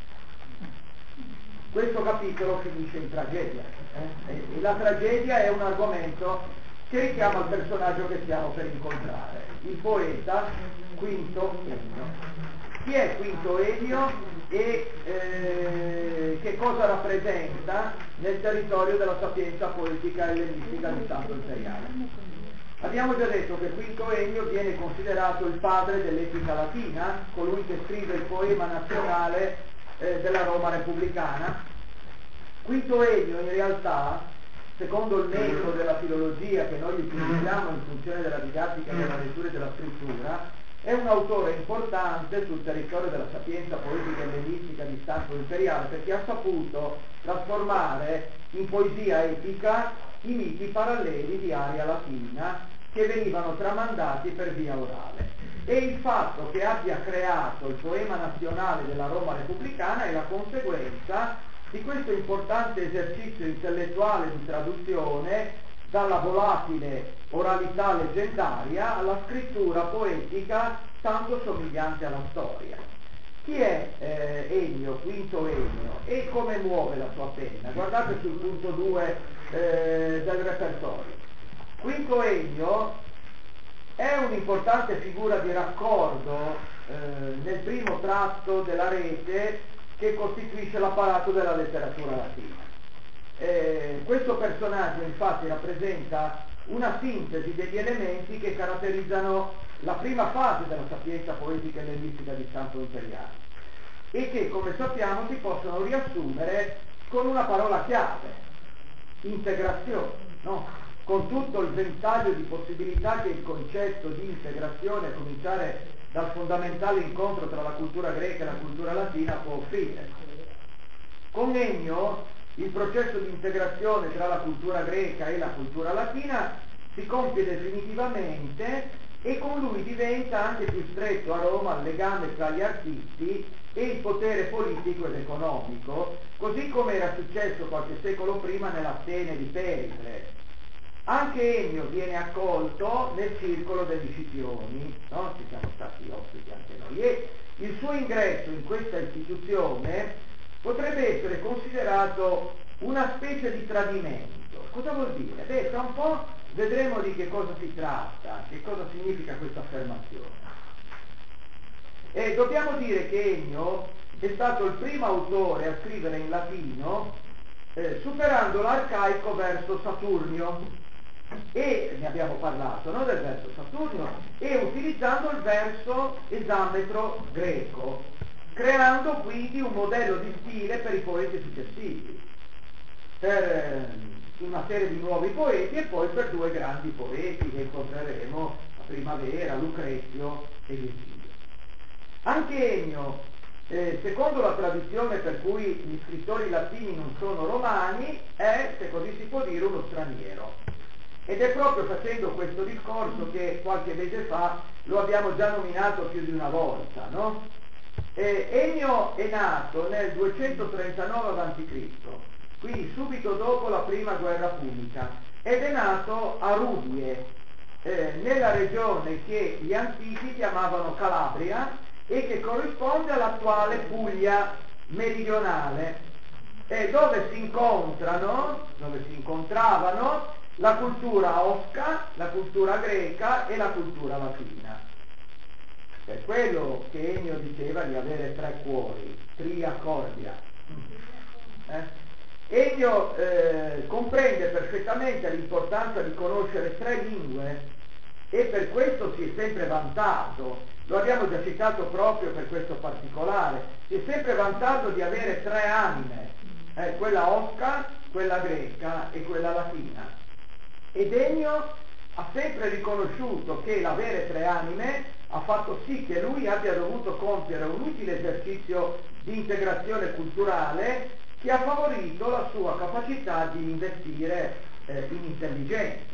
Questo capitolo finisce in tragedia. E la tragedia è un argomento che richiama il personaggio che stiamo per incontrare, il poeta Quinto Ennio. Chi è Quinto Ennio? e che cosa rappresenta nel territorio della sapienza poetica ellenistica di Santo Imperiale. Abbiamo già detto che Quinto Ennio viene considerato il padre dell'etica latina, colui che scrive il poema nazionale della Roma repubblicana. Quinto Ennio in realtà, secondo il metodo della filologia che noi utilizziamo in funzione della didattica della lettura e della scrittura, è un autore importante sul territorio della sapienza poetica ellenistica di Santo Imperiale, perché ha saputo trasformare in poesia epica i miti paralleli di aria latina che venivano tramandati per via orale. E il fatto che abbia creato il poema nazionale della Roma repubblicana è la conseguenza di questo importante esercizio intellettuale di traduzione dalla volatile oralità leggendaria alla scrittura poetica tanto somigliante alla storia. Chi è Ennio, Quinto Ennio, e come muove la sua penna? Guardate sul punto 2 del repertorio. Quinto Ennio è un'importante figura di raccordo nel primo tratto della rete che costituisce l'apparato della letteratura latina. Questo personaggio infatti rappresenta una sintesi degli elementi che caratterizzano la prima fase della sapienza poetica ellenistica di Santo Imperiale e che, come sappiamo, si possono riassumere con una parola chiave: integrazione, no? Con tutto il ventaglio di possibilità che il concetto di integrazione, a cominciare dal fondamentale incontro tra la cultura greca e la cultura latina, può offrire. Con Ennio il processo di integrazione tra la cultura greca e la cultura latina si compie definitivamente e con lui diventa anche più stretto a Roma il legame tra gli artisti e il potere politico ed economico, così come era successo qualche secolo prima nell'Atene di Pericle. Anche Ennio viene accolto nel circolo degli Scipioni, no? Ci siamo stati ospiti anche noi, e il suo ingresso in questa istituzione potrebbe essere considerato una specie di tradimento. Cosa vuol dire? Beh, tra un po' vedremo di che cosa si tratta, che cosa significa questa affermazione. E dobbiamo dire che Ennio è stato il primo autore a scrivere in latino superando l'arcaico verso Saturnio, e ne abbiamo parlato, no, del verso Saturnio, e utilizzando il verso esametro greco, creando quindi un modello di stile per i poeti successivi, per una serie di nuovi poeti e poi per due grandi poeti che incontreremo a primavera, Lucrezio e Virgilio. Anche Ennio, secondo la tradizione per cui gli scrittori latini non sono romani, è, se così si può dire, uno straniero. Ed è proprio facendo questo discorso che qualche mese fa lo abbiamo già nominato più di una volta, no? Ennio è nato nel 239 a.C., quindi subito dopo la prima guerra punica, ed è nato a Rudie, nella regione che gli antichi chiamavano Calabria e che corrisponde all'attuale Puglia meridionale, dove si incontravano la cultura osca, la cultura greca e la cultura latina. Per quello che Ennio diceva di avere tre cuori, tria cordia. Ennio comprende perfettamente l'importanza di conoscere tre lingue e per questo si è sempre vantato, lo abbiamo già citato proprio per questo particolare, si è sempre vantato di avere tre anime, quella osca, quella greca e quella latina. Ed Ennio ha sempre riconosciuto che l'avere tre anime ha fatto sì che lui abbia dovuto compiere un utile esercizio di integrazione culturale che ha favorito la sua capacità di investire in intelligenza.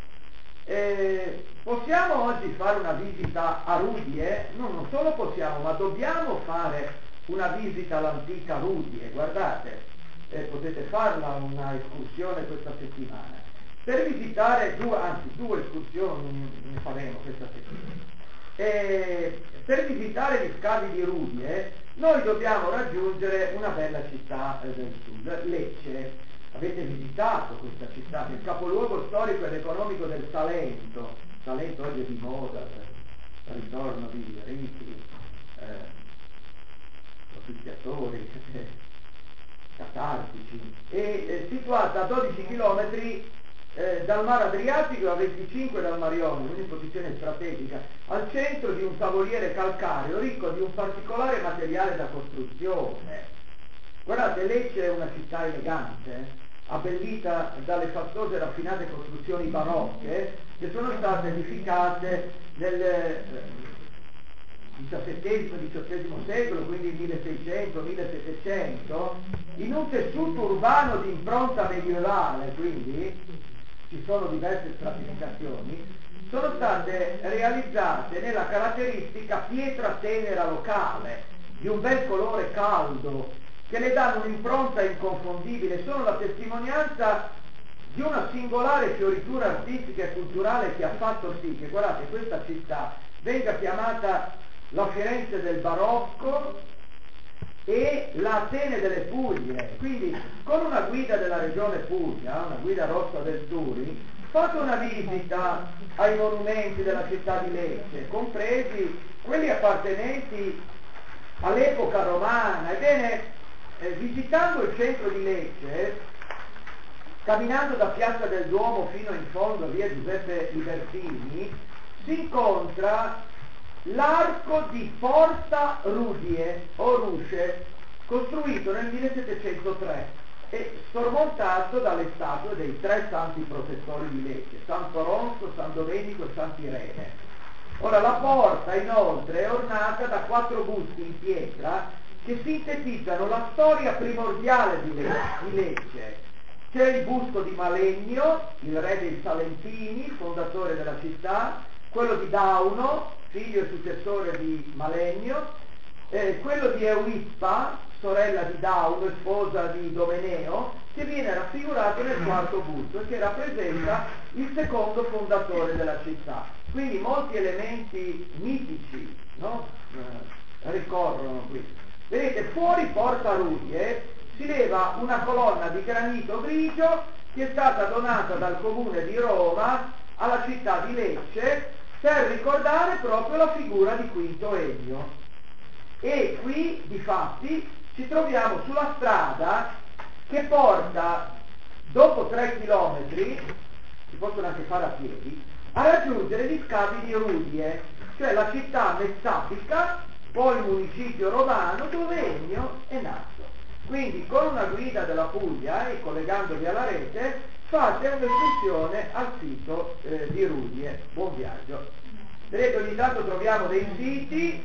Possiamo oggi fare una visita a Rudie? No, non solo possiamo, ma dobbiamo fare una visita all'antica Rudie. Guardate, potete farla una escursione questa settimana. Per visitare due escursioni ne faremo questa settimana. Per visitare gli scavi di Rudie noi dobbiamo raggiungere una bella città del sud, Lecce. Avete visitato questa città, il capoluogo storico ed economico del Salento. Salento oggi è di moda, ritorno di riti propiziatori, catartici, e situata a 12 km dal Mar Adriatico e a 25 dal Mar Ionio, quindi posizione strategica, al centro di un tavoliere calcareo ricco di un particolare materiale da costruzione. Guardate, Lecce è una città elegante, abbellita dalle fastose e raffinate costruzioni barocche che sono state edificate nel XVII secolo, quindi 1600-1700, in un tessuto urbano di impronta medievale, quindi ci sono diverse stratificazioni, sono state realizzate nella caratteristica pietra tenera locale, di un bel colore caldo, che le danno un'impronta inconfondibile, sono la testimonianza di una singolare fioritura artistica e culturale che ha fatto sì che, guardate, questa città venga chiamata la Firenze del barocco e la Atene delle Puglie. Quindi con una guida della regione Puglia, una guida rossa del Turi, fate una visita ai monumenti della città di Lecce, compresi quelli appartenenti all'epoca romana. Ebbene, visitando il centro di Lecce, camminando da Piazza del Duomo fino in fondo a via Giuseppe Libertini, si incontra l'arco di Porta Rudie o Rusce, costruito nel 1703 e sormontato dalle statue dei 3 santi protettori di Lecce, San Toronzo, San Domenico e Sant'Irene. Ora, la porta inoltre è ornata da 4 busti in pietra che sintetizzano la storia primordiale di Lecce. C'è il busto di Malegno, il re dei Salentini, fondatore della città, quello di Dauno, figlio e successore di Malegno, quello di Euippa, sorella di Dauno e sposa di Domeneo, che viene raffigurato nel 4° busto e che rappresenta il secondo fondatore della città. Quindi molti elementi mitici, no? Ricorrono qui. Vedete, fuori Porta Rudie si leva una colonna di granito grigio che è stata donata dal comune di Roma alla città di Lecce per ricordare proprio la figura di Quinto Ennio. E qui, difatti, ci troviamo sulla strada che porta, dopo 3 chilometri, si possono anche fare a piedi, a raggiungere gli scavi di Rudie, cioè la città mezzapica, poi il municipio romano dove Ennio è nato. Quindi con una guida della Puglia e collegandovi alla rete fate un'escursione al sito di Rudie. Buon viaggio. Vedete, ogni tanto troviamo dei siti,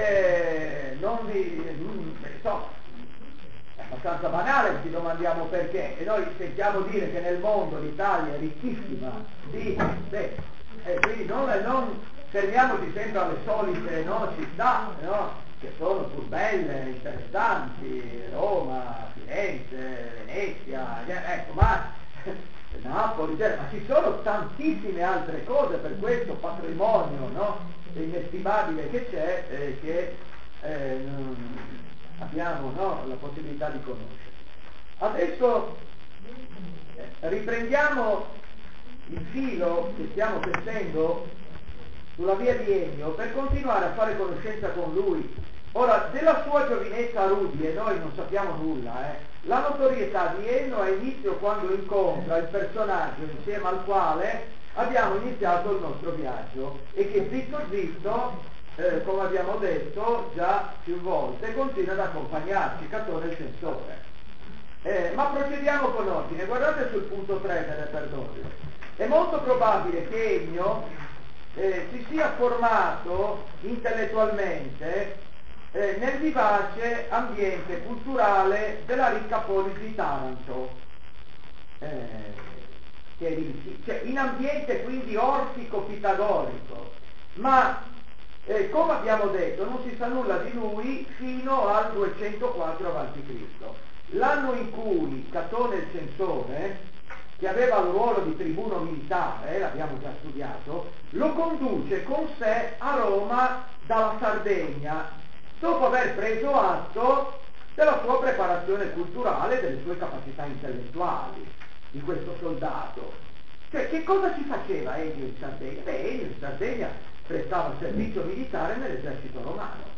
so, è abbastanza banale, ci domandiamo perché, e noi sentiamo dire che nel mondo l'Italia è ricchissima di quindi non fermiamoci sempre alle solite città, no? Che sono pur belle, interessanti, Roma, Firenze, Venezia, ecco, ma Napoli, ma ci sono tantissime altre cose per questo patrimonio, no? Inestimabile che c'è, che abbiamo, no? La possibilità di conoscere. Adesso riprendiamo il filo che stiamo tessendo sulla via di Ennio per continuare a fare conoscenza con lui. Ora, della sua giovinezza a Rudie noi non sappiamo nulla. La notorietà di Ennio ha inizio quando incontra il personaggio insieme al quale abbiamo iniziato il nostro viaggio e che zitto zitto, come abbiamo detto già più volte, continua ad accompagnarci, Catone il censore. Ma procediamo con ordine. Guardate sul punto 3 del repertorio. È molto probabile che Ennio si sia formato intellettualmente nel vivace ambiente culturale della ricca polis di Taranto, che è lì, cioè in ambiente quindi orfico-pitagorico, ma come abbiamo detto non si sa nulla di lui fino al 204 a.C. L'anno in cui Catone il censore, che aveva il ruolo di tribuno militare, l'abbiamo già studiato, lo conduce con sé a Roma dalla Sardegna, dopo aver preso atto della sua preparazione culturale, delle sue capacità intellettuali, di questo soldato. Cioè, che cosa ci faceva Ennio in Sardegna? Ennio in Sardegna prestava servizio militare nell'esercito romano.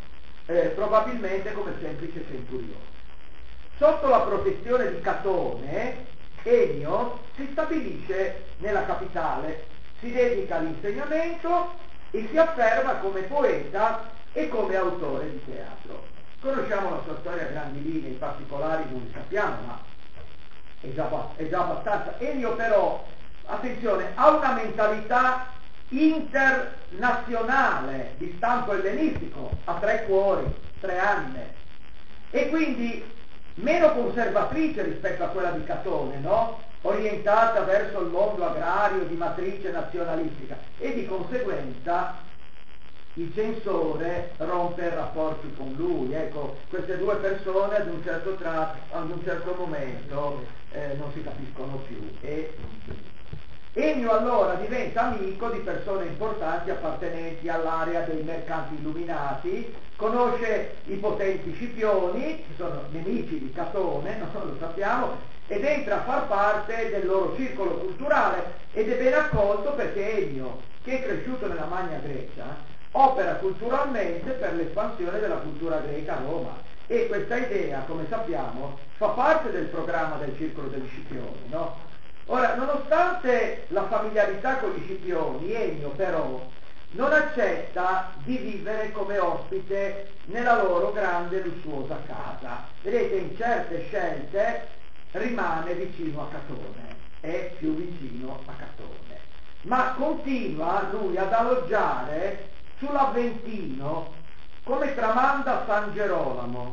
probabilmente come semplice centurione. Sotto la protezione di Catone, Ennio si stabilisce nella capitale, si dedica all'insegnamento e si afferma come poeta e come autore di teatro. Conosciamo la sua storia a grandi linee, i particolari non li sappiamo, ma è già abbastanza. Ennio però, attenzione, ha una mentalità internazionale di stampo ellenistico, ha 3 cuori, 3 anime, e quindi meno conservatrice rispetto a quella di Catone, no? Orientata verso il mondo agrario di matrice nazionalistica, e di conseguenza il censore rompe i rapporti con lui. Ecco, queste 2 persone ad un certo momento non si capiscono più. Ennio allora diventa amico di persone importanti appartenenti all'area dei mercanti illuminati, conosce i potenti Scipioni, che sono nemici di Catone, non lo sappiamo, ed entra a far parte del loro circolo culturale, ed è ben accolto perché Ennio, che è cresciuto nella Magna Grecia, opera culturalmente per l'espansione della cultura greca a Roma, e questa idea, come sappiamo, fa parte del programma del circolo degli Scipioni, no? Ora, nonostante la familiarità con gli Scipioni, Ennio però non accetta di vivere come ospite nella loro grande lussuosa casa. Vedete, in certe scelte rimane vicino a Catone, è più vicino a Catone, ma continua lui ad alloggiare sull'Aventino, come tramanda San Gerolamo.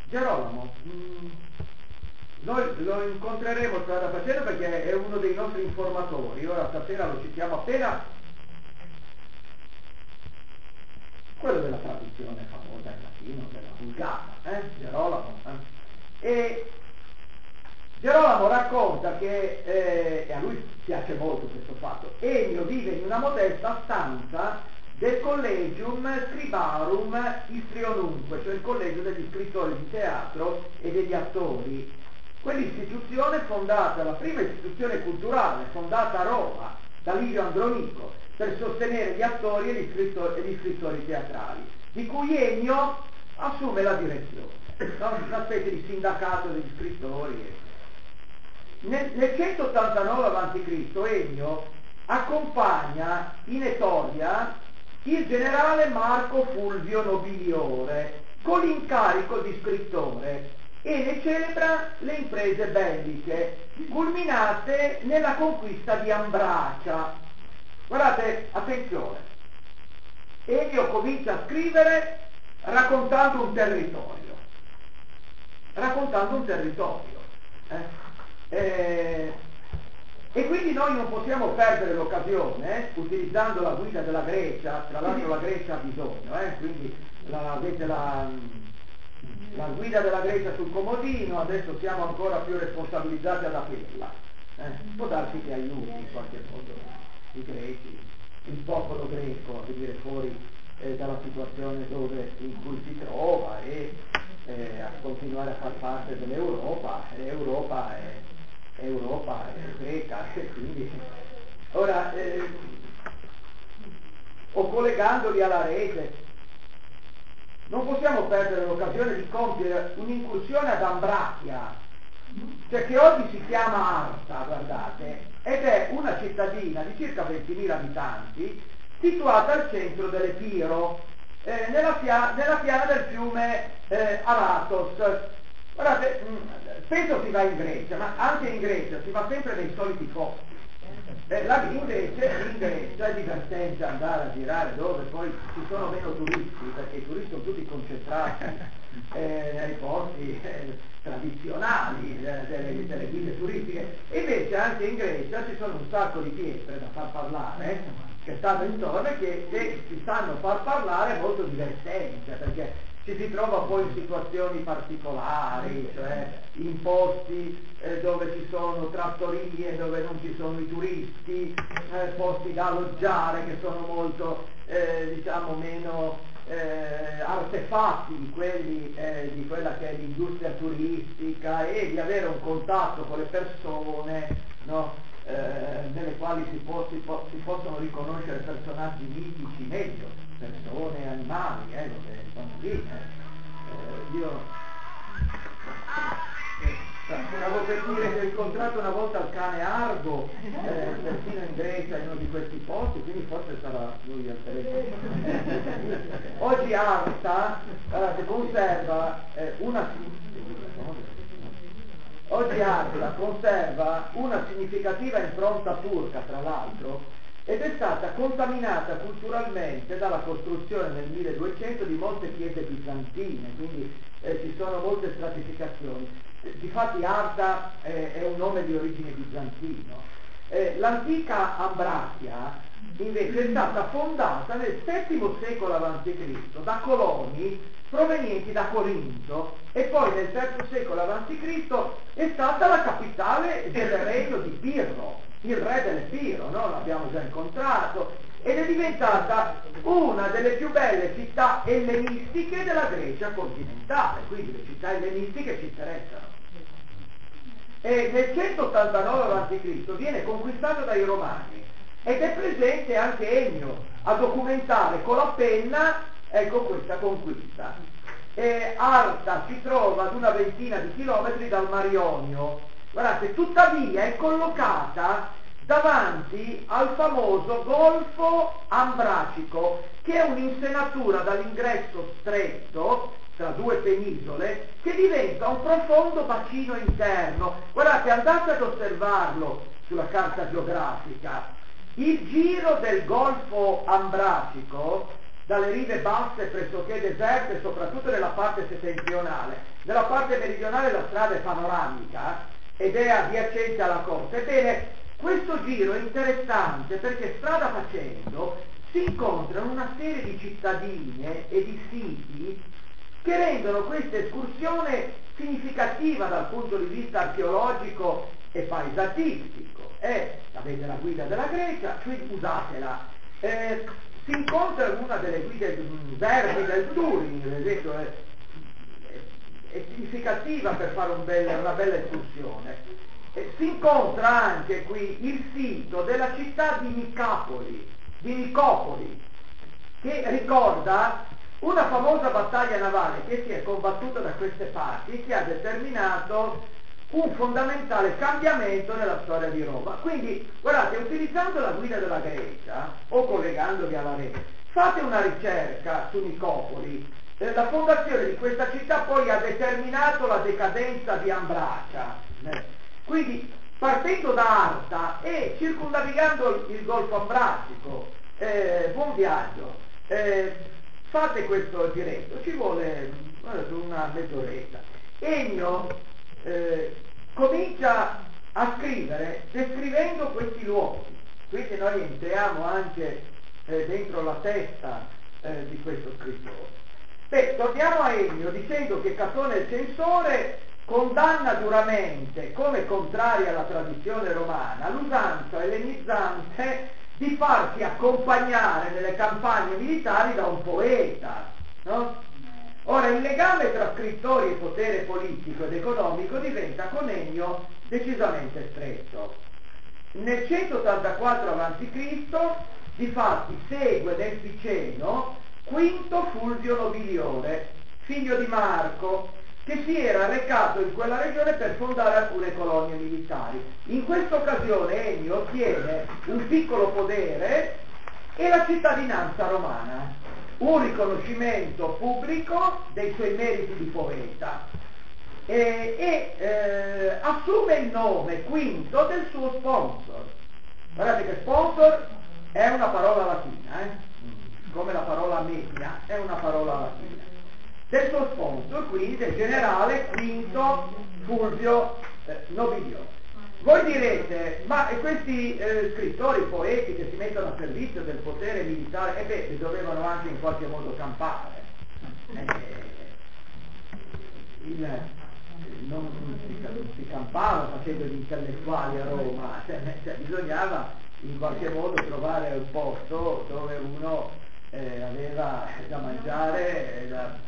Noi lo incontreremo strada facendo perché è uno dei nostri informatori, ora stasera lo citiamo appena, quello della traduzione famosa in latino, della Vulgata, Gerolamo. E Gerolamo racconta che, e a lui piace molto questo fatto, Ennio vive in una modesta stanza del Collegium Scribarum Histrionumque, cioè il collegio degli scrittori di teatro e degli attori, quell'istituzione fondata, la prima istituzione culturale fondata a Roma da Livio Andronico per sostenere gli attori e gli scrittori teatrali, di cui Ennio assume la direzione, una specie di sindacato degli scrittori. Nel 189 a.C. Ennio accompagna in Ettolia il generale Marco Fulvio Nobiliore con l'incarico di scrittore e ne celebra le imprese belliche, culminate nella conquista di Ambracia. Guardate, attenzione, Ennio comincia a scrivere raccontando un territorio. E quindi noi non possiamo perdere l'occasione, utilizzando la guida della Grecia, tra l'altro la Grecia ha bisogno, quindi avete la guida della Grecia sul comodino, adesso siamo ancora più responsabilizzati ad aprirla. Può darsi che aiuti in qualche modo i greci, il popolo greco a venire fuori dalla situazione in cui si trova e a continuare a far parte dell'Europa. Europa è greca, e quindi ora o collegandoli alla rete non possiamo perdere l'occasione di compiere un'incursione ad Ambracia, cioè che oggi si chiama Arta, guardate, ed è una cittadina di circa 20.000 abitanti situata al centro dell'Epiro, nella piana del fiume Aratos. Guardate, spesso si va in Grecia, ma anche in Grecia si va sempre nei soliti posti. In Grecia è divertente andare a girare dove poi ci sono meno turisti, perché i turisti sono tutti concentrati nei posti tradizionali delle guide turistiche, e invece anche in Grecia ci sono un sacco di pietre da far parlare che stanno intorno e che se si sanno far parlare è molto divertente, perché ci si trova poi in situazioni particolari, cioè in posti dove ci sono trattorie, dove non ci sono i turisti, posti da alloggiare che sono molto meno artefatti di quelli di quella che è l'industria turistica, e di avere un contatto con le persone, no? Nelle quali si possono riconoscere personaggi mitici meglio, persone e animali, che sono lì, io stavo per dire che ho incontrato una volta il cane Argo, persino in Grecia, in uno di questi posti, quindi forse sarà lui al telefono. Oggi Arta conserva una significativa impronta turca, tra l'altro, ed è stata contaminata culturalmente dalla costruzione nel 1200 di molte chiese bizantine, quindi ci sono molte stratificazioni. Difatti Arta è un nome di origine bizantino. L'antica Ambracia invece è stata fondata nel VII secolo a.C. da coloni provenienti da Corinto, e poi nel III secolo a.C. è stata la capitale del regno di Pirro, il re dell'Epiro, no? L'abbiamo già incontrato, ed è diventata una delle più belle città ellenistiche della Grecia continentale, quindi le città ellenistiche ci interessano. E nel 189 a.C. viene conquistato dai Romani, ed è presente anche Ennio a documentare con la penna, ecco, questa conquista. Arta si trova ad una ventina di chilometri dal Mar Ionio. Guardate, tuttavia è collocata davanti al famoso Golfo Ambracico, che è un'insenatura dall'ingresso stretto tra due penisole che diventa un profondo bacino interno. Guardate, andate ad osservarlo sulla carta geografica. Il giro del Golfo Ambracico, dalle rive basse pressoché deserte, soprattutto nella parte settentrionale. Nella parte meridionale la strada è panoramica ed è adiacente alla costa. Ebbene, questo giro è interessante perché strada facendo si incontrano una serie di cittadine e di siti che rendono questa escursione significativa dal punto di vista archeologico e paesaggistico. Avete la guida della Grecia, quindi usatela. Si incontra una delle guide verdi del Turing, ad esempio, è significativa per fare una bella escursione. Si incontra anche qui il sito della città di Nicopoli, che ricorda una famosa battaglia navale che si è combattuta da queste parti e che ha determinato un fondamentale cambiamento nella storia di Roma. Quindi, guardate, utilizzando la guida della Grecia o collegandovi alla rete, fate una ricerca su Nicopoli. La fondazione di questa città poi ha determinato la decadenza di Ambracia. Quindi, partendo da Arta e circumnavigando il Golfo Ambracico, buon viaggio, fate questo giretto, ci vuole una mezz'oretta. Ennio comincia a scrivere descrivendo questi luoghi, quindi noi entriamo anche dentro la testa di questo scrittore. Torniamo a Ennio dicendo che Catone il censore condanna duramente, come contraria alla tradizione romana, l'usanza ellenizzante di farsi accompagnare nelle campagne militari da un poeta, no? Ora, il legame tra scrittori e potere politico ed economico diventa con Ennio decisamente stretto. Nel 184 a.C. difatti segue nel Piceno Quinto Fulvio Nobiliore, figlio di Marco, che si era recato in quella regione per fondare alcune colonie militari. In questa occasione Ennio ottiene un piccolo podere e la cittadinanza romana, un riconoscimento pubblico dei suoi meriti di poeta e assume il nome Quinto del suo sponsor. Guardate che sponsor è una parola latina, come la parola media è una parola latina. Del suo sponsor, quindi del generale Quinto Fulvio Nobiliore. Voi direte, ma questi scrittori, poeti che si mettono a servizio del potere militare, dovevano anche in qualche modo campare. Non si campava facendo gli intellettuali a Roma, bisognava in qualche modo trovare un posto dove uno aveva da mangiare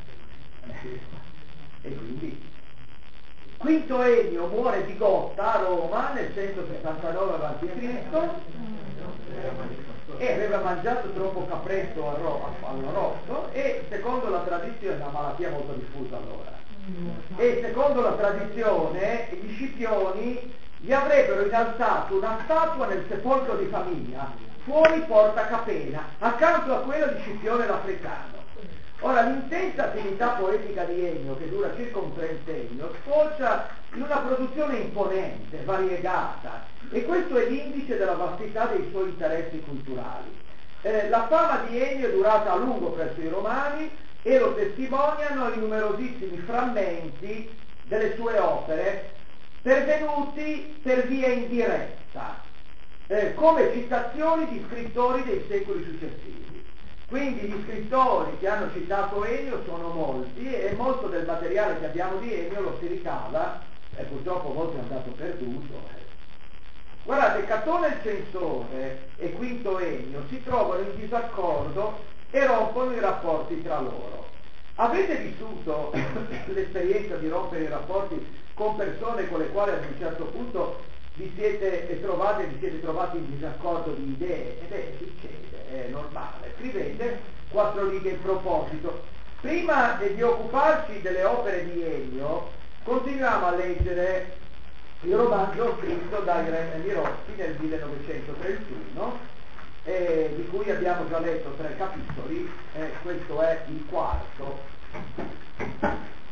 e quindi Quinto Ennio muore di gotta a Roma nel 169 a.C. e aveva mangiato troppo capretto all'arrosto, e secondo la tradizione, è una malattia molto diffusa allora, e secondo la tradizione gli Scipioni gli avrebbero innalzato una statua nel sepolcro di famiglia, fuori Porta Capena, accanto a quella di Scipione l'Africano. Ora, l'intensa attività poetica di Ennio, che dura circa un trentennio, sfocia in una produzione imponente, variegata, e questo è l'indice della vastità dei suoi interessi culturali. La fama di Ennio è durata a lungo presso i Romani, e lo testimoniano i numerosissimi frammenti delle sue opere pervenuti per via indiretta, come citazioni di scrittori dei secoli successivi. Quindi gli scrittori che hanno citato Ennio sono molti, e molto del materiale che abbiamo di Ennio lo si ricava, e purtroppo molto è andato perduto. Guardate, Catone il Censore e Quinto Ennio si trovano in disaccordo e rompono i rapporti tra loro. Avete vissuto l'esperienza di rompere i rapporti con persone con le quali ad un certo punto vi siete trovati in disaccordo di idee? Succede, è normale. Scrivete 4 righe in proposito. Prima di occuparci delle opere di Ennio, continuiamo a leggere il romanzo scritto da Irene Miroschi nel 1931, di cui abbiamo già letto 3 capitoli, questo è il 4.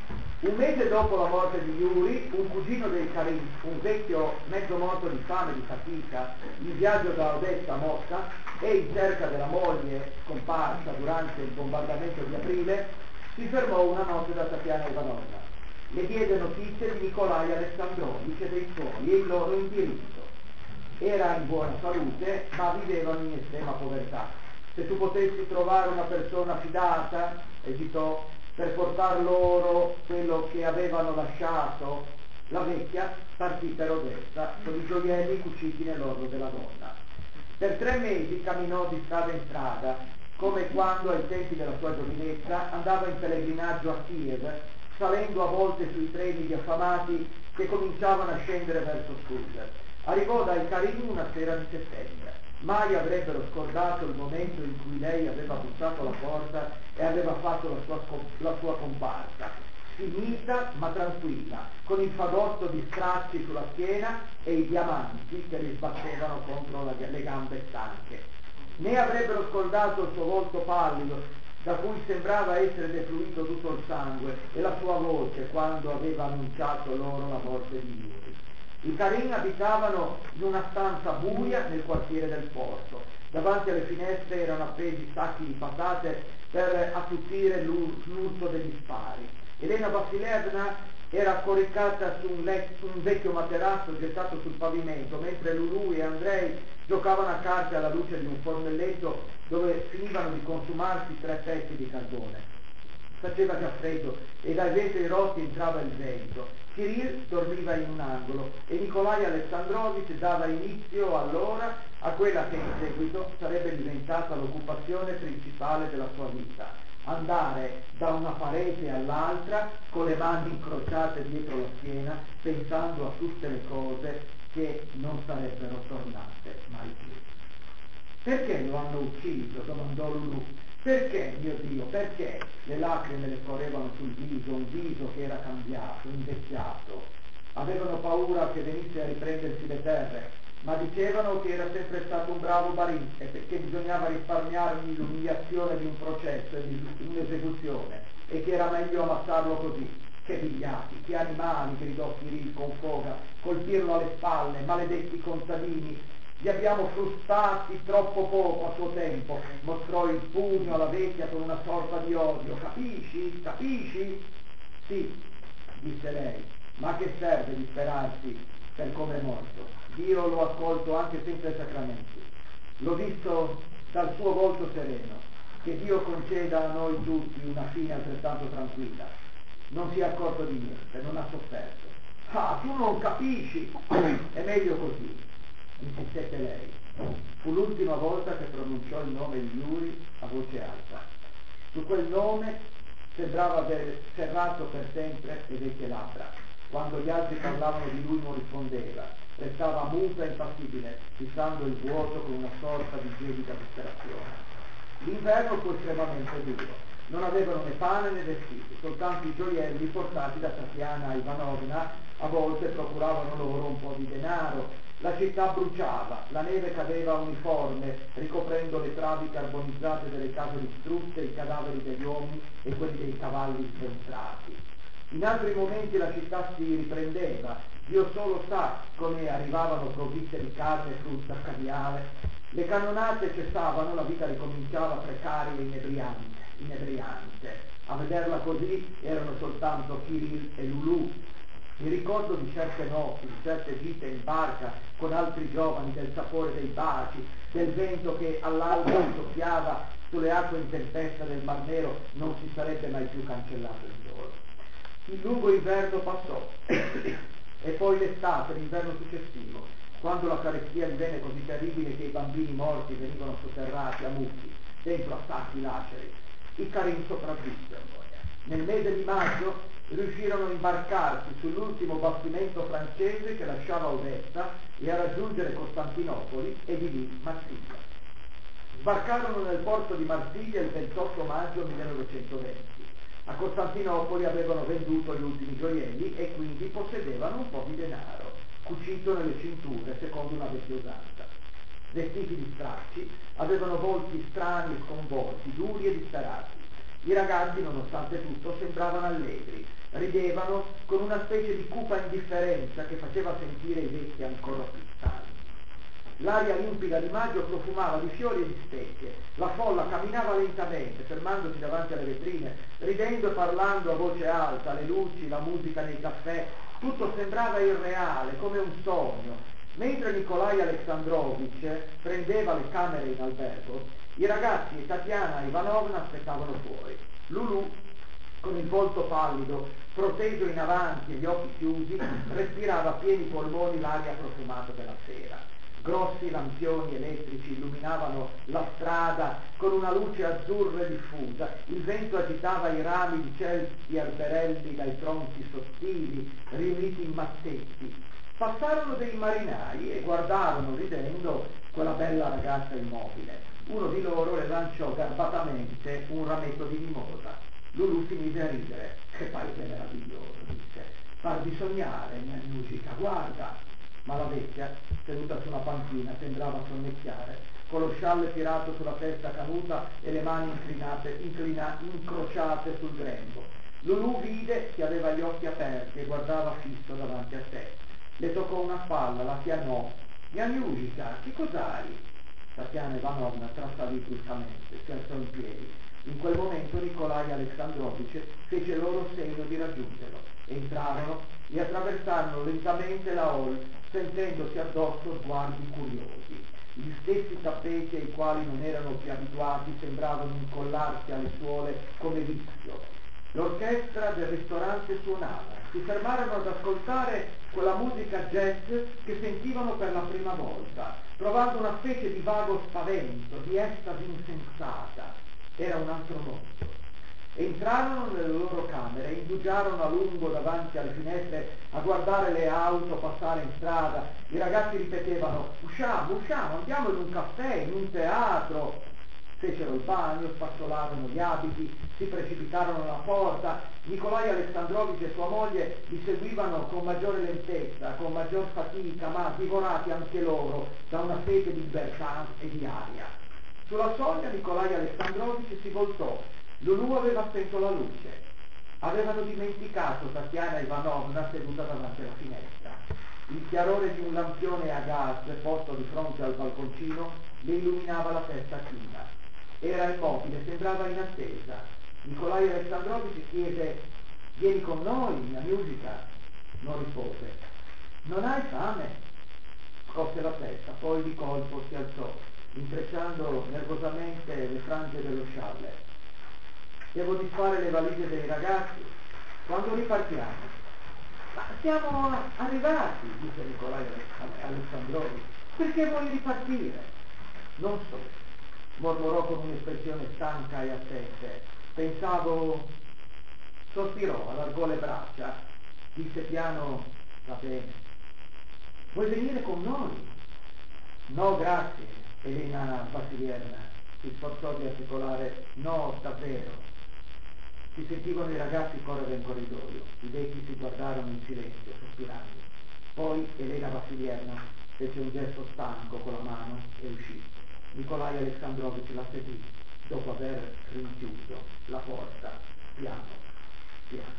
Un mese dopo la morte di Yuri, un cugino dei Carin, un vecchio mezzo morto di fame e di fatica, in viaggio da Odessa a Mosca e in cerca della moglie scomparsa durante il bombardamento di aprile, si fermò una notte da Tatiana Ivanovna. Le diede notizie di Nikolai Alessandrovic e dei suoi e il loro indirizzo. Era in buona salute, ma vivevano in estrema povertà. Se tu potessi trovare una persona fidata, esitò, per portar loro quello che avevano lasciato, la vecchia partì per Odessa con i gioielli cuciti nell'orlo della donna. Per 3 mesi camminò di strada in strada, come quando ai tempi della sua giovinezza andava in pellegrinaggio a Kiev, salendo a volte sui treni di affamati che cominciavano a scendere verso sud. Arrivò dai Carini una sera di settembre. Mai avrebbero scordato il momento in cui lei aveva bussato alla porta e aveva fatto la sua comparsa, finita ma tranquilla, con il fagotto di stracci sulla schiena e i diamanti che le sbattevano contro le gambe stanche. Né avrebbero scordato il suo volto pallido, da cui sembrava essere defluito tutto il sangue, e la sua voce quando aveva annunciato loro la morte di Yuri. I Carin abitavano in una stanza buia nel quartiere del porto. Davanti alle finestre erano appesi sacchi di patate per attutire l'urto degli spari. Elena Vasilevna era coricata su un vecchio materasso gettato sul pavimento, mentre Lulu e Andrei giocavano a carte alla luce di un fornelletto dove finivano di consumarsi 3 pezzi di carbone. Faceva già freddo e dai vetri rotti entrava il vento. Kirill dormiva in un angolo e Nikolai Alessandrovic dava inizio allora a quella che in seguito sarebbe diventata l'occupazione principale della sua vita: andare da una parete all'altra con le mani incrociate dietro la schiena, pensando a tutte le cose che non sarebbero tornate mai più. Perché lo hanno ucciso? Domandò Lulu. Perché, mio Dio, perché? Le lacrime le scorrevano sul viso, un viso che era cambiato, invecchiato. Avevano paura che venisse a riprendersi le terre, ma dicevano che era sempre stato un bravo Barin e che bisognava risparmiargli l'umiliazione di un processo e di un'esecuzione, e che era meglio ammazzarlo così. Che vigliacchi, che animali, gridò Kirill con foga, colpirlo alle spalle, maledetti contadini. Li abbiamo frustati troppo poco a suo tempo, mostrò il pugno alla vecchia con una sorta di odio. Capisci? Capisci? Sì, disse lei, ma che serve disperarsi per come è morto? Dio lo ha accolto anche senza i sacramenti. L'ho visto dal suo volto sereno. Che Dio conceda a noi tutti una fine altrettanto tranquilla. Non si è accorto di niente, non ha sofferto. Ah, tu non capisci! È meglio così, insistette lei. Fu l'ultima volta che pronunciò il nome di Yuri a voce alta. Su quel nome sembrava aver serrato per sempre le vecchie labbra. Quando gli altri parlavano di lui non rispondeva. restava muta e impassibile, fissando il vuoto con una sorta di gelida disperazione. L'inverno fu estremamente duro. Non avevano né pane né vestiti, soltanto i gioielli portati da Tatiana Ivanovna a volte procuravano loro un po' di denaro. La città bruciava, la neve cadeva uniforme, ricoprendo le travi carbonizzate delle case distrutte, i cadaveri degli uomini e quelli dei cavalli sventrati. In altri momenti la città si riprendeva, Dio solo sa come arrivavano provviste di carne, frutta, caviale. Le cannonate cessavano, la vita ricominciava precaria e inebriante. A vederla così erano soltanto Kirill e Lulù. Mi ricordo di certe notti, di certe gite in barca con altri giovani, del sapore dei baci, del vento che all'alba soffiava sulle acque in tempesta del Mar Nero, non si sarebbe mai più cancellato in loro. Il lungo inverno passò e poi l'estate, l'inverno successivo, quando la carestia divenne così terribile che i bambini morti venivano sotterrati a mucchi, dentro a sacchi laceri. I Karin sopravvissero. Nel mese di maggio riuscirono a imbarcarsi sull'ultimo bastimento francese che lasciava Odessa e a raggiungere Costantinopoli e di lì Marsiglia. Sbarcarono nel porto di Marsiglia il 28 maggio 1920. A Costantinopoli avevano venduto gli ultimi gioielli e quindi possedevano un po' di denaro, cucito nelle cinture secondo una vecchia usanza. Vestiti di stracci, avevano volti strani e sconvolti, duri e disperati. I ragazzi, nonostante tutto, sembravano allegri, ridevano con una specie di cupa indifferenza che faceva sentire i vecchi ancora più stanchi. L'aria limpida di maggio profumava di fiori e di stecche, la folla camminava lentamente, fermandosi davanti alle vetrine, ridendo e parlando a voce alta, le luci, la musica nei caffè, tutto sembrava irreale, come un sogno. Mentre Nikolai Alexandrovich prendeva le camere in albergo, i ragazzi e Tatiana Ivanovna aspettavano fuori. Lulù, con il volto pallido, proteso in avanti e gli occhi chiusi, respirava a pieni polmoni l'aria profumata della sera. Grossi lampioni elettrici illuminavano la strada con una luce azzurra e diffusa. Il vento agitava i rami di celti alberelli dai tronchi sottili, riuniti in mazzetti. Passarono dei marinai e guardarono, ridendo, quella bella ragazza immobile. Uno di loro le lanciò garbatamente un rametto di mimosa. Lulù si mise a ridere. Che paese meraviglioso, disse. Par di sognare, mia musica, guarda. Ma la vecchia, seduta su una panchina, sembrava sonnecchiare, con lo scialle tirato sulla testa canuta e le mani incrociate sul grembo. Lulù vide che aveva gli occhi aperti e guardava fisso davanti a sé. Le toccò una spalla, la chiamò. Mia musica, che cos'hai? Tatiana Ivanovna trassalì bruscamente, si alzò in piedi. In quel momento Nikolai Alexandrovich fece loro segno di raggiungerlo. Entrarono e attraversarono lentamente la hall, sentendosi addosso sguardi curiosi. Gli stessi tappeti ai quali non erano più abituati sembravano incollarsi alle suole come vischio. L'orchestra del ristorante suonava. Si fermarono ad ascoltare quella musica jazz che sentivano per la prima volta, provando una specie di vago spavento, di estasi insensata. Era un altro mondo. Entrarono nelle loro camere e indugiarono a lungo davanti alle finestre a guardare le auto passare in strada. I ragazzi ripetevano: usciamo, andiamo in un caffè, in un teatro. Fecero il bagno, spazzolarono gli abiti, si precipitarono alla porta. Nikolai Alexandrovich e sua moglie li seguivano con maggiore lentezza, con maggior fatica, ma divorati anche loro da una sete di libertà e di aria. Sulla soglia Nikolai Alexandrovich si voltò. Lulù aveva spento la luce. Avevano dimenticato Tatiana Ivanovna seduta davanti alla finestra. Il chiarore di un lampione a gas posto di fronte al balconcino le illuminava la testa china. Era immobile, sembrava in attesa. Nikolai Alexandrovich chiese: vieni con noi, mia musica? Non rispose. Non hai fame? Scosse la testa, poi di colpo si alzò, intrecciando nervosamente le frange dello scialle. Devo disfare le valigie dei ragazzi. Quando ripartiamo? Ma siamo arrivati, disse Nikolai Alexandrovich. Perché vuoi ripartire? Non so, mormorò con un'espressione stanca e assente. Pensavo... Sospirò, allargò le braccia, disse piano: va bene. vuoi venire con noi? No, grazie, Elena Vassilievna si sforzò di articolare, no, davvero. Si sentivano i ragazzi correre in corridoio, i vecchi si guardarono in silenzio, sospirando. Poi Elena Vassilievna fece un gesto stanco con la mano e uscì. Nikolai Alexandrovich la seguì, dopo aver rinchiuso la porta, piano, piano.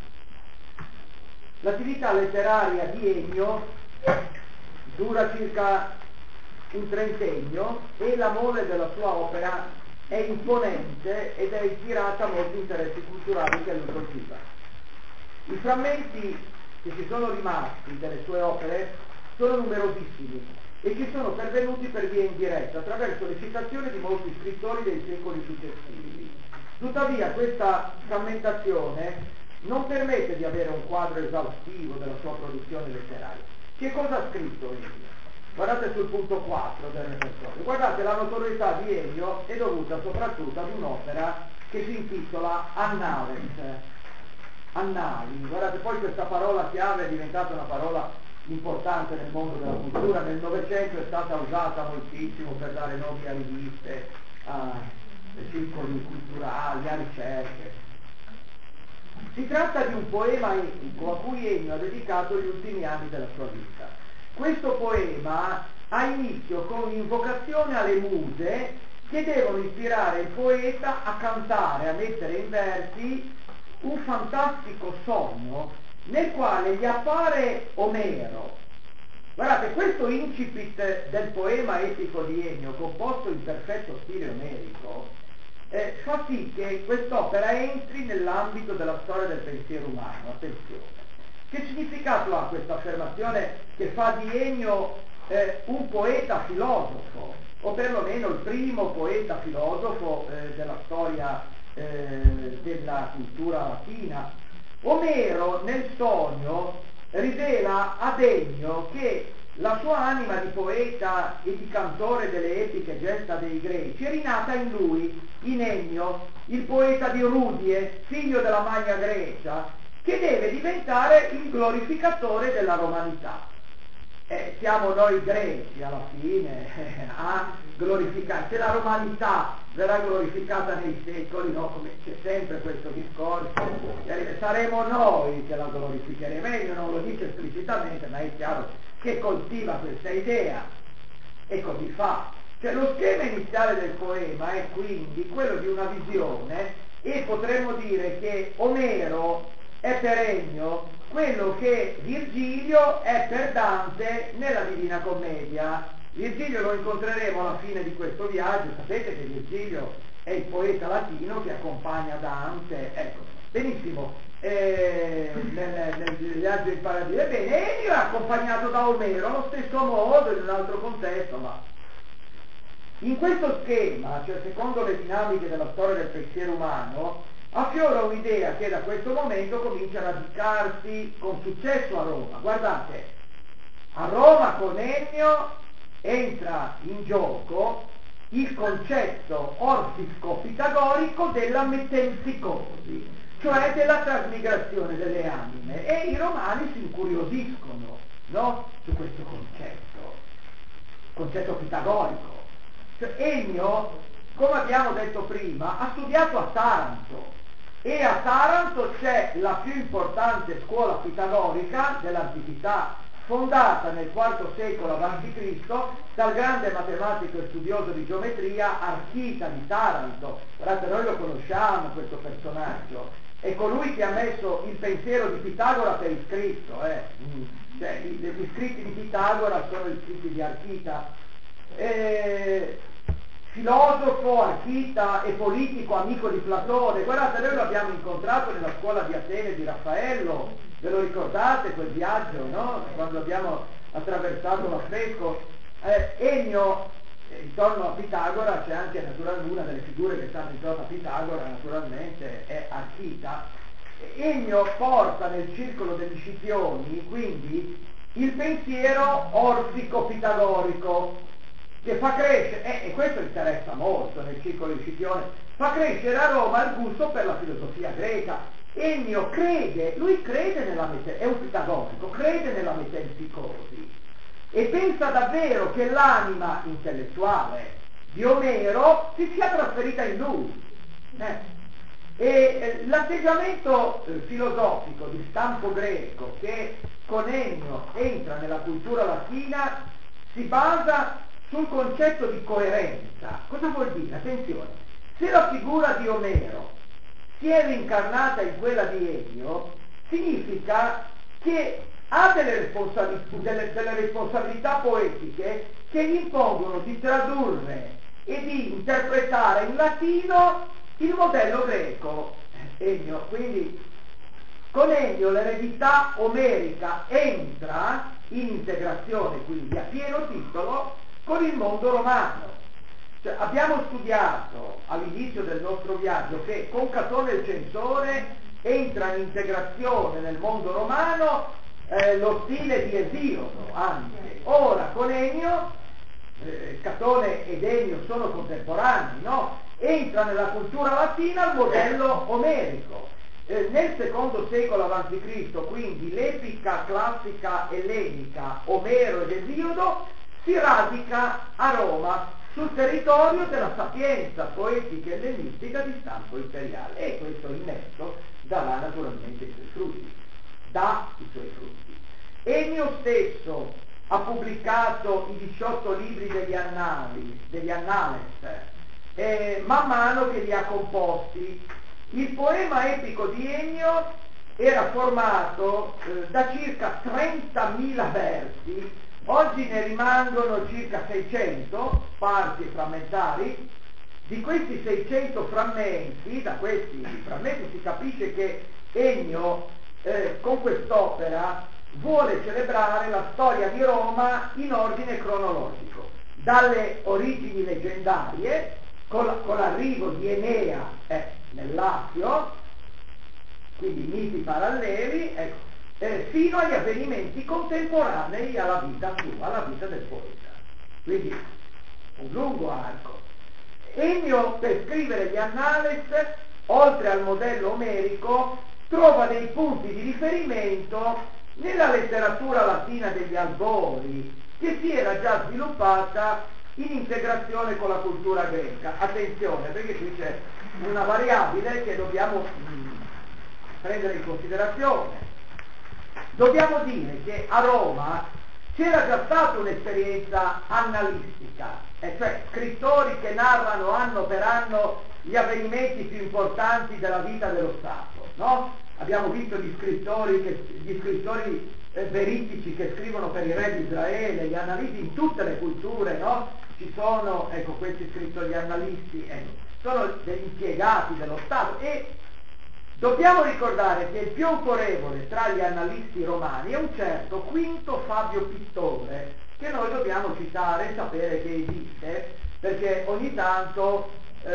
L'attività letteraria di Ennio dura circa un trentennio e la mole della sua opera è imponente ed è ispirata a molti interessi culturali che lui coltiva. I frammenti che ci sono rimasti delle sue opere sono numerosissimi e ci sono pervenuti per via indiretta attraverso le citazioni di molti scrittori dei secoli successivi. Tuttavia questa frammentazione non permette di avere un quadro esaustivo della sua produzione letteraria. Che cosa ha scritto Ennio? Guardate sul punto 4 del repertorio. Guardate, la notorietà di Ennio è dovuta soprattutto ad un'opera che si intitola Annales. Annali. Guardate, poi questa parola chiave è diventata una parola importante nel mondo della cultura. Nel Novecento è stata usata moltissimo per dare nomi a riviste, a circoli culturali, a ricerche. Si tratta di un poema epico a cui Ennio ha dedicato gli ultimi anni della sua vita. Questo poema ha inizio con l'invocazione alle muse che devono ispirare il poeta a cantare, a mettere in versi un fantastico sogno nel quale gli appare Omero. Guardate, questo incipit del poema epico di Ennio, composto in perfetto stile omerico, fa sì che quest'opera entri nell'ambito della storia del pensiero umano. Attenzione. Che significato ha questa affermazione che fa di Ennio un poeta filosofo, o perlomeno il primo poeta filosofo della storia della cultura latina? Omero nel sogno rivela ad Ennio che la sua anima di poeta e di cantore delle epiche gesta dei greci è rinata in lui, in Ennio, il poeta di Rudie, figlio della Magna Grecia, che deve diventare il glorificatore della romanità. Siamo noi greci alla fine a glorificare. Se la romanità verrà glorificata nei secoli, no? Come c'è sempre questo discorso, saremo noi che la glorificheremo. Ennio non lo dice esplicitamente, ma è chiaro che coltiva questa idea e così fa. Cioè lo schema iniziale del poema è quindi quello di una visione e potremmo dire che Omero è per Ennio quello che Virgilio è per Dante nella Divina Commedia. Virgilio lo incontreremo alla fine di questo viaggio, sapete che Virgilio è il poeta latino che accompagna Dante, ecco, benissimo, nel viaggio in paradiso. Ebbene, Ennio è accompagnato da Omero allo stesso modo, in un altro contesto, ma in questo schema, cioè secondo le dinamiche della storia del pensiero umano, affiora un'idea che da questo momento comincia a radicarsi con successo a Roma. Guardate, a Roma con Ennio entra in gioco il concetto orfico-pitagorico della metempsicosi, cioè della trasmigrazione delle anime, e i romani si incuriosiscono, no? Su questo concetto pitagorico. Cioè, Ennio, come abbiamo detto prima, ha studiato a Taranto, e a Taranto c'è la più importante scuola pitagorica dell'antichità, fondata nel IV secolo a.C. dal grande matematico e studioso di geometria Archita di Taranto. Guardate, noi lo conosciamo questo personaggio, è colui che ha messo il pensiero di Pitagora per iscritto, cioè gli scritti di Pitagora sono gli scritti di Archita. Filosofo, archita e politico, amico di Platone. Guardate, noi lo abbiamo incontrato nella scuola di Atene di Raffaello, ve lo ricordate quel viaggio, no? Quando abbiamo attraversato l'affresco. Ennio, intorno a Pitagora c'è anche una delle figure che stanno intorno a Pitagora, naturalmente, è Archita. Ennio porta nel circolo degli Scipioni, quindi, il pensiero orfico-pitagorico, che fa crescere, e questo interessa molto nel circolo di Scipione, fa crescere a Roma il gusto per la filosofia greca. Ennio crede, lui crede è un pitagorico, crede nella metempsicosi, e pensa davvero che l'anima intellettuale di Omero si sia trasferita in lui. L'atteggiamento filosofico di stampo greco che con Ennio entra nella cultura latina si basa sul concetto di coerenza. Cosa vuol dire? Attenzione, se la figura di Omero si è reincarnata in quella di Ennio, significa che ha delle responsabilità poetiche che gli impongono di tradurre e di interpretare in latino il modello greco. Ennio, quindi con Ennio l'eredità omerica entra in integrazione, quindi a pieno titolo, con il mondo romano. Cioè, abbiamo studiato all'inizio del nostro viaggio che con Catone il Censore entra in integrazione nel mondo romano lo stile di Esiodo anche. Ora con Ennio, Catone ed Ennio sono contemporanei, no? Entra nella cultura latina il modello omerico. Nel secondo secolo a.C., quindi l'epica classica ellenica, Omero ed Esiodo, si radica a Roma, sul territorio della sapienza poetica ellenistica di stampo imperiale, e questo innesto darà naturalmente i suoi frutti. Dà i suoi frutti. Ennio stesso ha pubblicato i 18 libri degli Annales, man mano che li ha composti. Il poema epico di Ennio era formato da circa 30.000 versi, oggi ne rimangono circa 600 sparsi e frammentari. Di questi 600 frammenti, da questi frammenti si capisce che Ennio con quest'opera vuole celebrare la storia di Roma in ordine cronologico, dalle origini leggendarie, con l'arrivo di Enea nel Lazio, quindi miti paralleli, fino agli avvenimenti contemporanei alla vita sua, alla vita del poeta. Quindi un lungo arco. Ennio, per scrivere gli Annales, oltre al modello omerico, trova dei punti di riferimento nella letteratura latina degli albori, che si era già sviluppata in integrazione con la cultura greca. Attenzione, perché qui c'è una variabile che dobbiamo prendere in considerazione. Dobbiamo dire che a Roma c'era già stata un'esperienza annalistica, cioè scrittori che narrano anno per anno gli avvenimenti più importanti della vita dello Stato, no? Abbiamo visto gli scrittori veritici che scrivono per i re di Israele, gli analisti in tutte le culture, no? Ci sono, questi scrittori, gli analisti, sono degli impiegati dello Stato, e dobbiamo ricordare che il più autorevole tra gli analisti romani è un certo Quinto Fabio Pittore, che noi dobbiamo citare e sapere che esiste, perché ogni tanto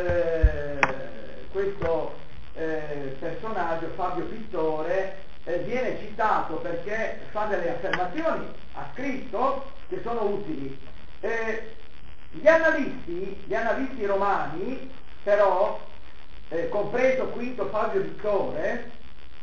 questo personaggio, Fabio Pittore, viene citato perché fa delle affermazioni, ha scritto, che sono utili. Gli analisti romani, però, compreso Quinto Fabio Pittore,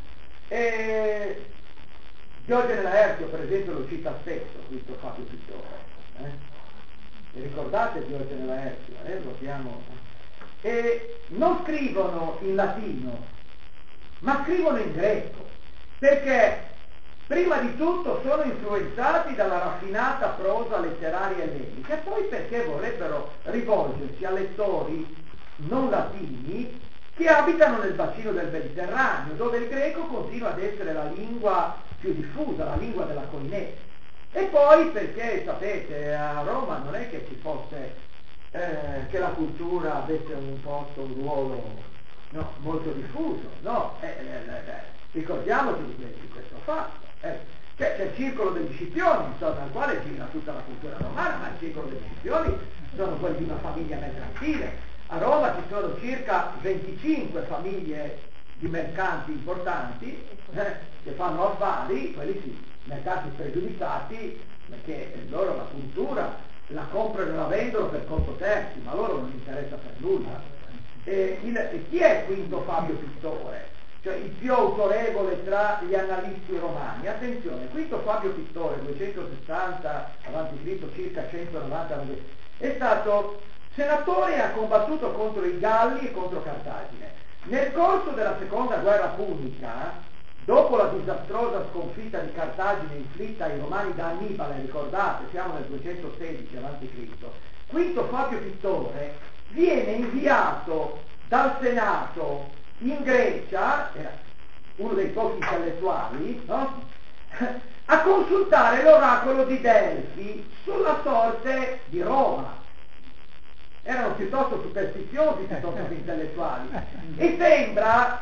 Diogene Laertio per esempio lo cita stesso, Quinto Fabio Pittore, ricordate Diogene Laertio, lo abbiamo, non scrivono in latino, ma scrivono in greco, perché prima di tutto sono influenzati dalla raffinata prosa letteraria ellenica, e poi perché vorrebbero rivolgersi a lettori non latini che abitano nel bacino del Mediterraneo, dove il greco continua ad essere la lingua più diffusa, la lingua della koiné. E poi perché, sapete, a Roma non è che ci fosse, che la cultura avesse un posto, un ruolo molto diffuso, no? Ricordiamoci di questo fatto. C'è il circolo degli Scipioni, intorno al quale gira tutta la cultura romana, ma il circolo degli Scipioni sono quelli di una famiglia mercantile. A Roma ci sono circa 25 famiglie di mercanti importanti che fanno affari, quelli sì, mercanti spregiudicati, perché loro la cultura la comprano e la vendono per conto terzi, ma a loro non interessa per nulla. E chi è Quinto Fabio Pittore? cioè il più autorevole tra gli analisti romani. Attenzione, Quinto Fabio Pittore, 260 a.C., circa 190 a.C., è stato senatore e ha combattuto contro i Galli e contro Cartagine. Nel corso della seconda guerra punica, dopo la disastrosa sconfitta di Cartagine inflitta ai Romani da Annibale, ricordate, siamo nel 216 a.C., Quinto Fabio Pittore viene inviato dal Senato in Grecia, era uno dei pochi intellettuali, no? A consultare l'oracolo di Delfi sulla sorte di Roma. Erano piuttosto superstiziosi, piuttosto che intellettuali. E sembra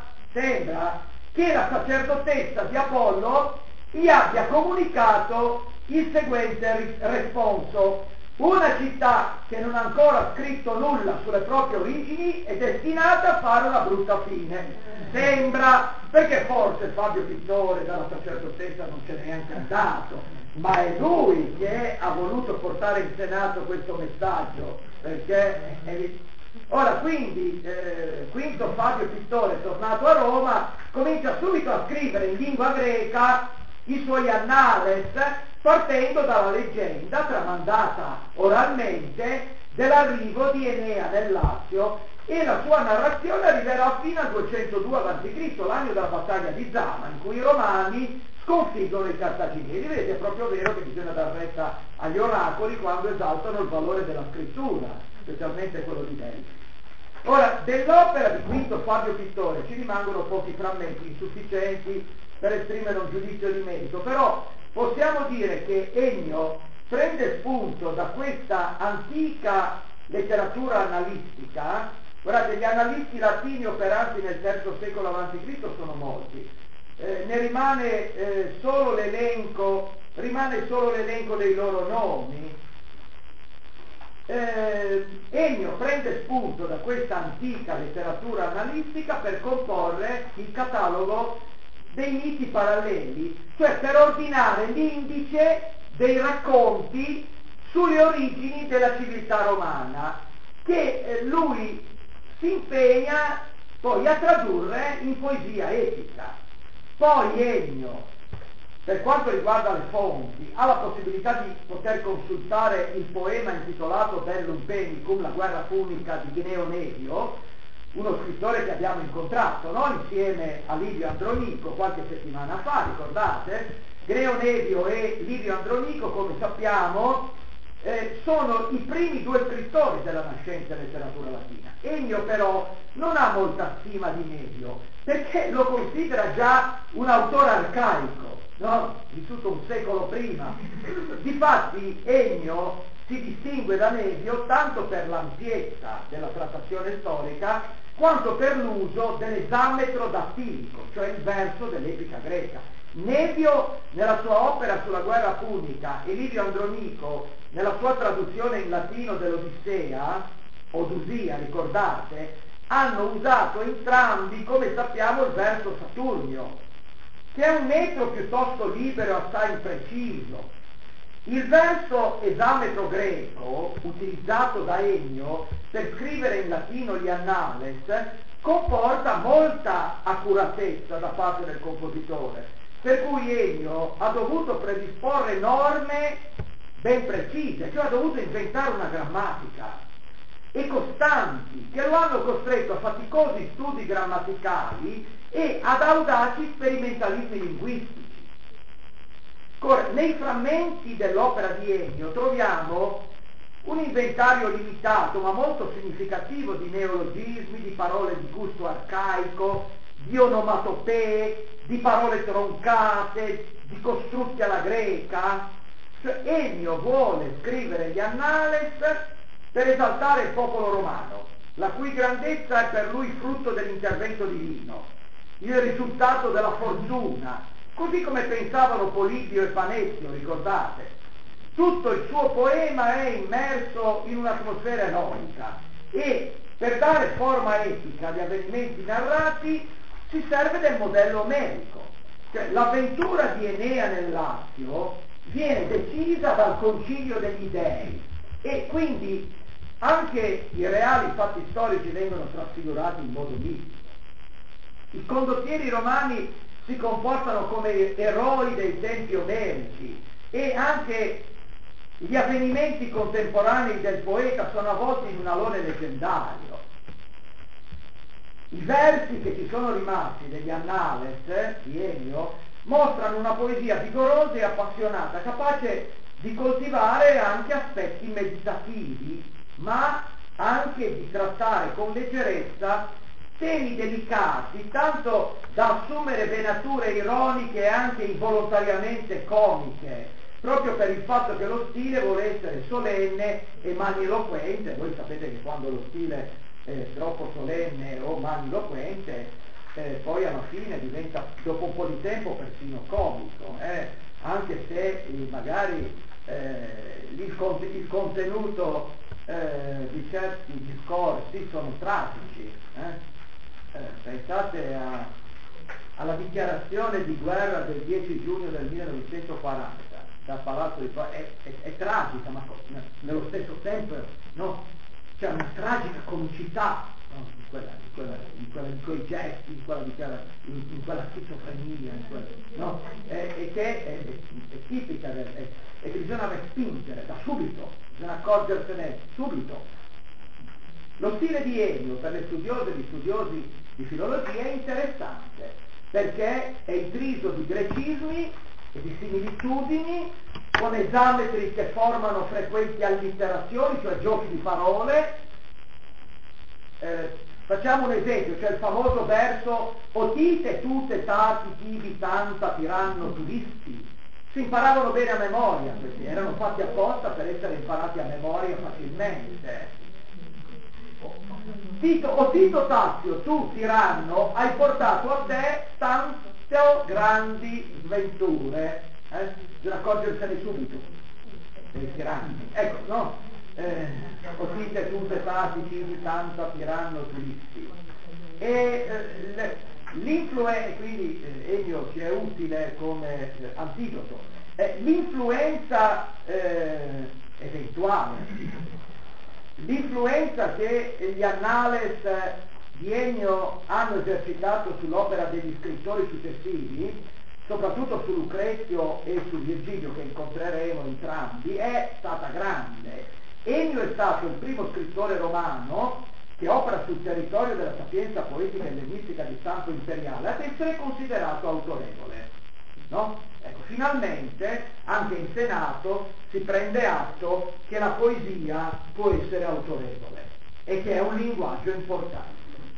che la sacerdotessa di Apollo gli abbia comunicato il seguente responso: una città che non ha ancora scritto nulla sulle proprie origini è destinata a fare una brutta fine. Sembra, perché forse Fabio Pittore dalla sacerdotessa non ce n'è neanche andato, ma è lui che ha voluto portare in Senato questo messaggio, perché ora quindi Quinto Fabio Pittore, tornato a Roma, comincia subito a scrivere in lingua greca i suoi annales, partendo dalla leggenda tramandata oralmente dell'arrivo di Enea nel Lazio, e la sua narrazione arriverà fino al 202 a.C., l'anno della battaglia di Zama, in cui i Romani sconfiggono i cartaginesi. Vedete, è proprio vero che bisogna dar retta agli oracoli quando esaltano il valore della scrittura, specialmente quello di Delfi. Ora, dell'opera di Quinto Fabio Pittore ci rimangono pochi frammenti insufficienti per esprimere un giudizio di merito, però possiamo dire che Ennio prende spunto da questa antica letteratura analistica. Guardate, gli analisti latini operanti nel III secolo a.C. sono molti, ne rimane solo l'elenco dei loro nomi. Ennio prende spunto da questa antica letteratura analistica per comporre il catalogo dei miti paralleli, cioè per ordinare l'indice dei racconti sulle origini della civiltà romana, che lui si impegna poi a tradurre in poesia epica. Poi Ennio, per quanto riguarda le fonti, ha la possibilità di poter consultare il poema intitolato Bellum Penicum, la guerra punica di Gneo Nevio, uno scrittore che abbiamo incontrato, no? Insieme a Livio Andronico qualche settimana fa, ricordate? Gneo Nevio e Livio Andronico, come sappiamo, sono i primi due scrittori della nascente letteratura latina. Ennio però non ha molta stima di Nevio, perché lo considera già un autore arcaico, no? Vissuto un secolo prima. Difatti Ennio si distingue da Nevio tanto per l'ampiezza della trattazione storica quanto per l'uso dell'esametro dattilico, cioè il verso dell'epica greca. Nevio nella sua opera sulla guerra punica e Livio Andronico nella sua traduzione in latino dell'Odissea, Odusia, ricordate, hanno usato entrambi, come sappiamo, il verso Saturnio, che è un metro piuttosto libero e assai impreciso. Il verso esametro greco, utilizzato da Ennio per scrivere in latino gli annales, comporta molta accuratezza da parte del compositore, per cui Ennio ha dovuto predisporre norme ben precise, cioè ha dovuto inventare una grammatica, e costanti, che lo hanno costretto a faticosi studi grammaticali e ad audaci sperimentalismi linguistici. Nei frammenti dell'opera di Ennio troviamo un inventario limitato ma molto significativo di neologismi, di parole di gusto arcaico, di onomatopee, di parole troncate, di costrutti alla greca. Cioè Ennio vuole scrivere gli annales per esaltare il popolo romano, la cui grandezza è per lui frutto dell'intervento divino, il risultato della fortuna, così come pensavano Polibio e Panezio, ricordate. Tutto il suo poema è immerso in un'atmosfera eroica e per dare forma epica agli avvenimenti narrati si serve del modello omerico. Cioè l'avventura di Enea nel Lazio viene decisa dal concilio degli dei e quindi anche i reali fatti storici vengono trasfigurati in modo mitico. I condottieri romani si comportano come eroi dei tempi omerici e anche gli avvenimenti contemporanei del poeta sono avvolti in un alone leggendario. I versi che ci sono rimasti degli Annales di Ennio mostrano una poesia vigorosa e appassionata, capace di coltivare anche aspetti meditativi, ma anche di trattare con leggerezza temi delicati, tanto da assumere venature ironiche e anche involontariamente comiche, proprio per il fatto che lo stile vuole essere solenne e magniloquente. Voi sapete che quando lo stile è troppo solenne o magniloquente, poi alla fine diventa, dopo un po' di tempo, persino comico, anche se magari il contenuto di certi discorsi sono tragici. Pensate alla dichiarazione di guerra del 10 giugno del 1940 dal Palazzo di è tragica, ma nello stesso tempo no? C'è una tragica comicità, no? in quei gesti, in quella schizofrenia, no? E che è tipica e che bisogna respingere da subito, bisogna accorgersene subito. Lo stile di Ennio per le studiose e gli studiosi di filologia è interessante perché è intriso di grecismi e di similitudini con esametri che formano frequenti allitterazioni, cioè giochi di parole. Facciamo un esempio, c'è il famoso verso otite tute tati tibi tanta tiranno turisti. Si imparavano bene a memoria, perché erano fatti apposta per essere imparati a memoria facilmente. Tito Tazio, tu tiranno hai portato a te tante grandi sventure, bisogna accorgersene subito dei tiranni, ecco, no? Otite tutte tati tibi tanta tiranno turisti. E l'influenza, quindi Ennio ci è utile come antidoto, l'influenza eventuale, l'influenza che gli Annales di Ennio hanno esercitato sull'opera degli scrittori successivi, soprattutto su Lucrezio e su Virgilio, che incontreremo entrambi, è stata grande. Ennio è stato il primo scrittore romano che opera sul territorio della sapienza poetica e ellenistica di stampo imperiale ad essere considerato autorevole. No? Ecco, finalmente anche in Senato si prende atto che la poesia può essere autorevole e che è un linguaggio importante.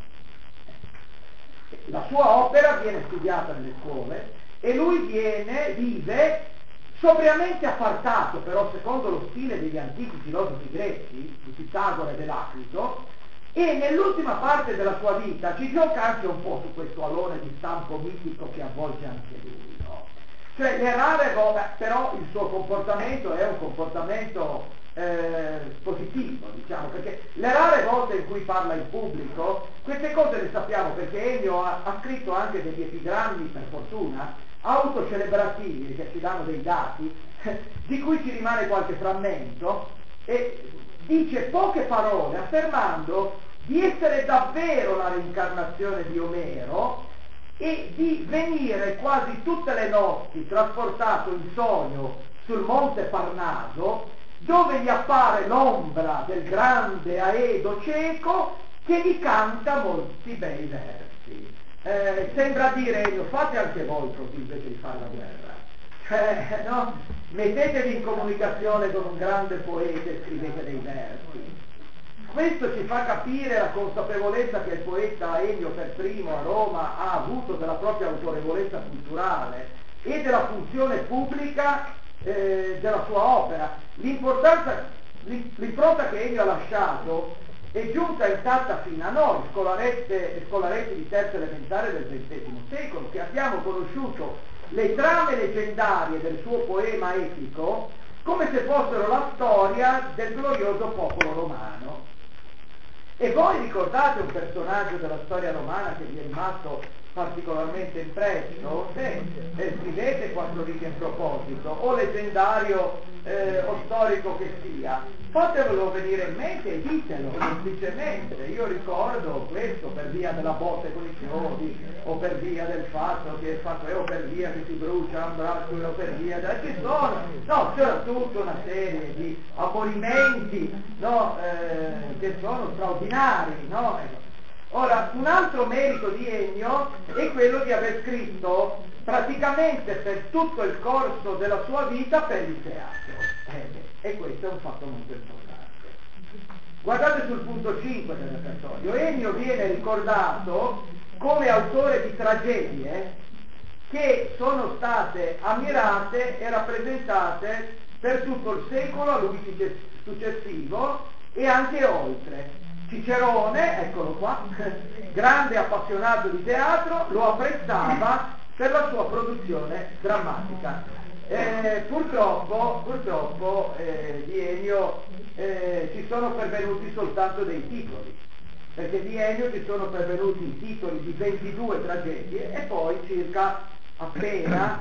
La sua opera viene studiata nelle scuole e lui vive sobriamente appartato, però secondo lo stile degli antichi filosofi greci, di Pitagora e dell'Acrito, e nell'ultima parte della sua vita ci gioca anche un po' su questo alone di stampo mitico che avvolge anche lui. Cioè le rare volte, però il suo comportamento è un comportamento positivo, diciamo, perché le rare volte in cui parla in pubblico, queste cose le sappiamo perché Ennio ha scritto anche degli epigrammi, per fortuna, autocelebrativi, che ci danno dei dati, di cui ci rimane qualche frammento, e dice poche parole affermando di essere davvero la reincarnazione di Omero e di venire quasi tutte le notti trasportato in sogno sul monte Parnaso, dove gli appare l'ombra del grande Aedo cieco che gli canta molti bei versi. Sembra dire, fate anche voi così invece di fare la guerra, no? Mettetevi in comunicazione con un grande poeta e scrivete dei versi. Questo ci fa capire la consapevolezza che il poeta Ennio per primo a Roma ha avuto della propria autorevolezza culturale e della funzione pubblica della sua opera. L'impronta che Ennio ha lasciato è giunta intatta fino a noi, scolaretti di terza elementare del XX secolo, che abbiamo conosciuto le trame leggendarie del suo poema epico come se fossero la storia del glorioso popolo romano. E voi ricordate un personaggio della storia romana che vi è rimasto particolarmente impresso, scrivete 4 righe in proposito, o leggendario o storico che sia, fatevelo venire in mente e ditelo semplicemente. Io ricordo questo per via della botte con i chiodi, o per via del fatto che o per via che si brucia un braccio, o per via c'era tutta una serie di ammonimenti, che sono straordinari, Ora, un altro merito di Ennio è quello di aver scritto praticamente per tutto il corso della sua vita per il teatro, e questo è un fatto molto importante. Guardate sul punto 5 del repertorio. Ennio viene ricordato come autore di tragedie che sono state ammirate e rappresentate per tutto il secolo a lui successivo e anche oltre. Cicerone, eccolo qua, grande appassionato di teatro, lo apprezzava per la sua produzione drammatica. Purtroppo di Ennio ci sono pervenuti soltanto dei titoli, perché di Ennio ci sono pervenuti i titoli di 22 tragedie e poi circa appena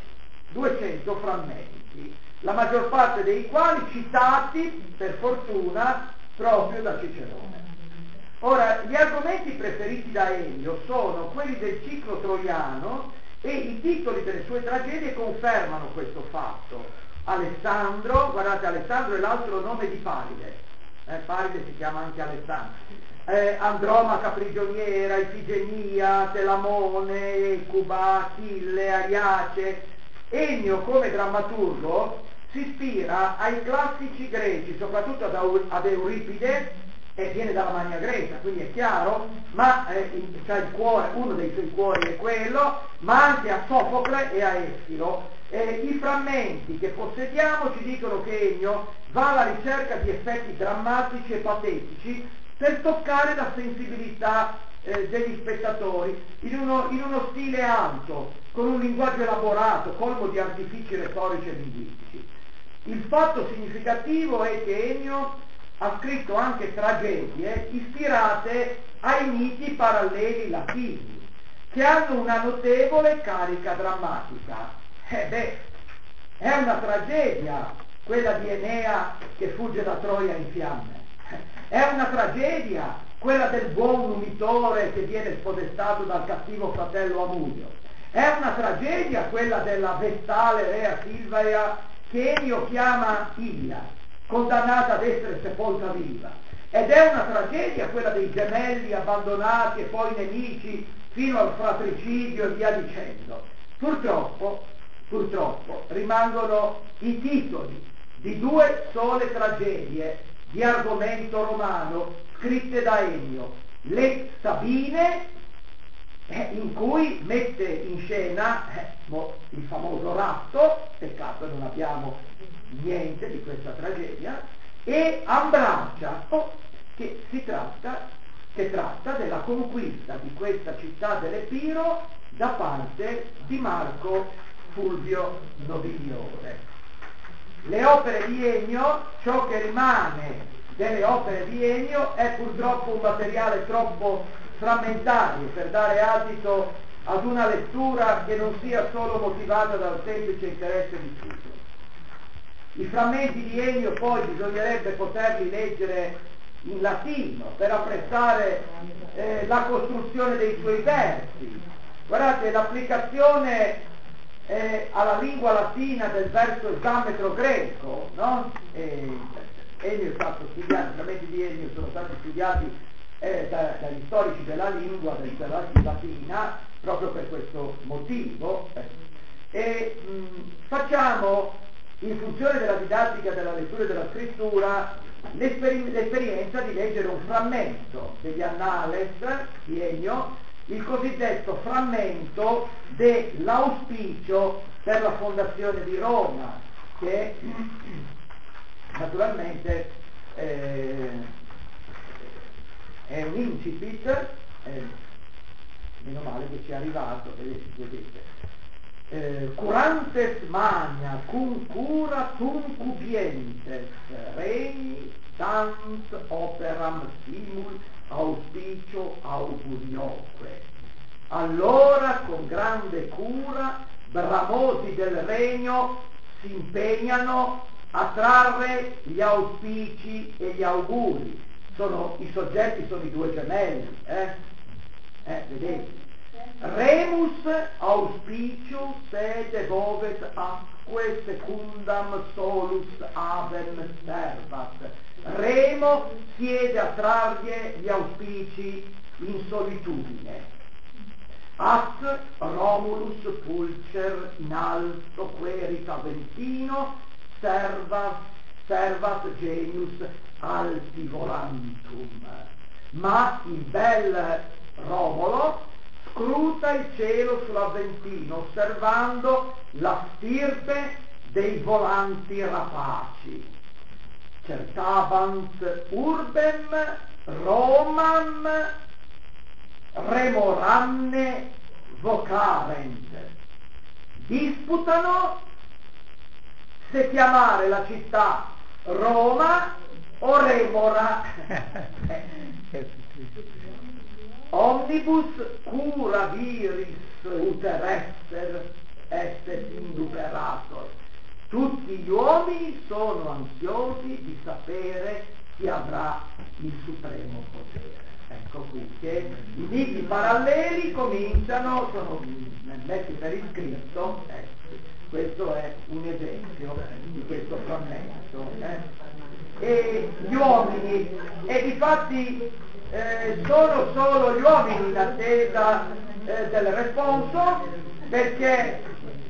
200 frammenti, la maggior parte dei quali citati, per fortuna, proprio da Cicerone. Ora, gli argomenti preferiti da Ennio sono quelli del ciclo troiano e i titoli delle sue tragedie confermano questo fatto. Alessandro, guardate, Alessandro è l'altro nome di Paride, Paride si chiama anche Alessandro, Andromaca prigioniera, Ifigenia, Telamone, Cuba, Achille, Ariace. Ennio come drammaturgo si ispira ai classici greci, soprattutto ad Euripide, e viene dalla Magna Grecia, quindi è chiaro, ma il cuore, uno dei suoi cuori è quello, ma anche a Sofocle e a Eschilo. I frammenti che possediamo ci dicono che Ennio va alla ricerca di effetti drammatici e patetici per toccare la sensibilità degli spettatori in uno stile alto, con un linguaggio elaborato, colmo di artifici retorici e linguistici. Il fatto significativo è che Ennio ha scritto anche tragedie ispirate ai miti paralleli latini, che hanno una notevole carica drammatica. È una tragedia quella di Enea che fugge da Troia in fiamme. È una tragedia quella del buon numitore che viene spodestato dal cattivo fratello Amulio. È una tragedia quella della vestale rea Silvia che Ennio chiama Ilia, condannata ad essere sepolta viva. Ed è una tragedia quella dei gemelli abbandonati e poi nemici fino al fratricidio e via dicendo. Purtroppo rimangono i titoli di 2 sole tragedie di argomento romano scritte da Ennio, le Sabine, in cui mette in scena il famoso ratto, peccato non abbiamo niente di questa tragedia, e Ambraciato, che tratta della conquista di questa città dell'Epiro da parte di Marco Fulvio Nobiliore. Le opere di Ennio, ciò che rimane delle opere di Ennio è purtroppo un materiale troppo frammentario per dare adito ad una lettura che non sia solo motivata dal semplice interesse diffuso. I frammenti di Ennio poi bisognerebbe poterli leggere in latino per apprezzare la costruzione dei suoi versi. Guardate, l'applicazione alla lingua latina del verso esametro greco, no? Ennio è stato studiato, i frammenti di Ennio sono stati studiati dagli storici della lingua, della latina, proprio per questo motivo. Facciamo, in funzione della didattica della lettura e della scrittura, l'esperienza di leggere un frammento degli Annales di Ennio, il cosiddetto frammento dell'auspicio per la fondazione di Roma, che naturalmente è un incipit, meno male che ci è arrivato, vedete. Curantes magna cum cura tuncubientes regni tant operam simul auspicio augurioque. allora con grande cura bramosi del regno si impegnano a trarre gli auspici e gli auguri. I soggetti sono i due gemelli, vedete? Remus auspicius sed vovet atque secundam solus avem servat. Remo siede a trargli gli auspici in solitudine. At Romulus pulcher in alto querit Aventino servat genius alti volantum. Ma il bel Romolo scruta il cielo sull'Aventino, osservando la stirpe dei volanti rapaci. Certabant urbem Romam remoranne vocarent. Disputano se chiamare la città Roma o Remora. Omnibus cura viris uteresser esset induperator. Tutti gli uomini sono ansiosi di sapere chi avrà il supremo potere. Ecco qui che i miti paralleli cominciano, sono messi per iscritto, questo è un esempio di questo frammento. E gli uomini, e difatti sono solo gli uomini in attesa del responso, perché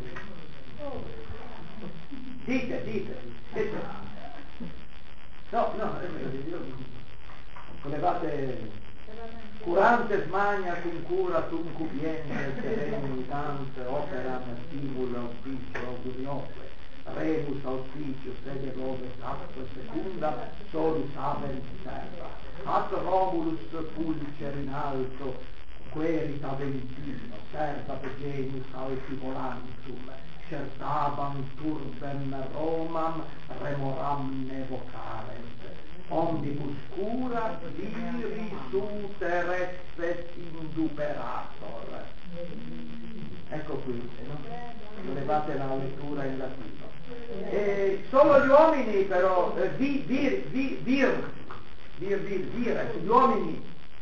dite. No, sollevate curantes magna cum cura tum cubiente sereni tant opera stimul auspicio augurioque rebus auspicio sede roves atque secunda solus avent serva at Romulus pulcher in alto querit Aventino servat genius alti volantum certabam turbem Romam remoramne vocarent omnibus cura viris uteresset induperator. Ecco qui, no? Levate la lettura in latino. Solo gli uomini però, gli uomini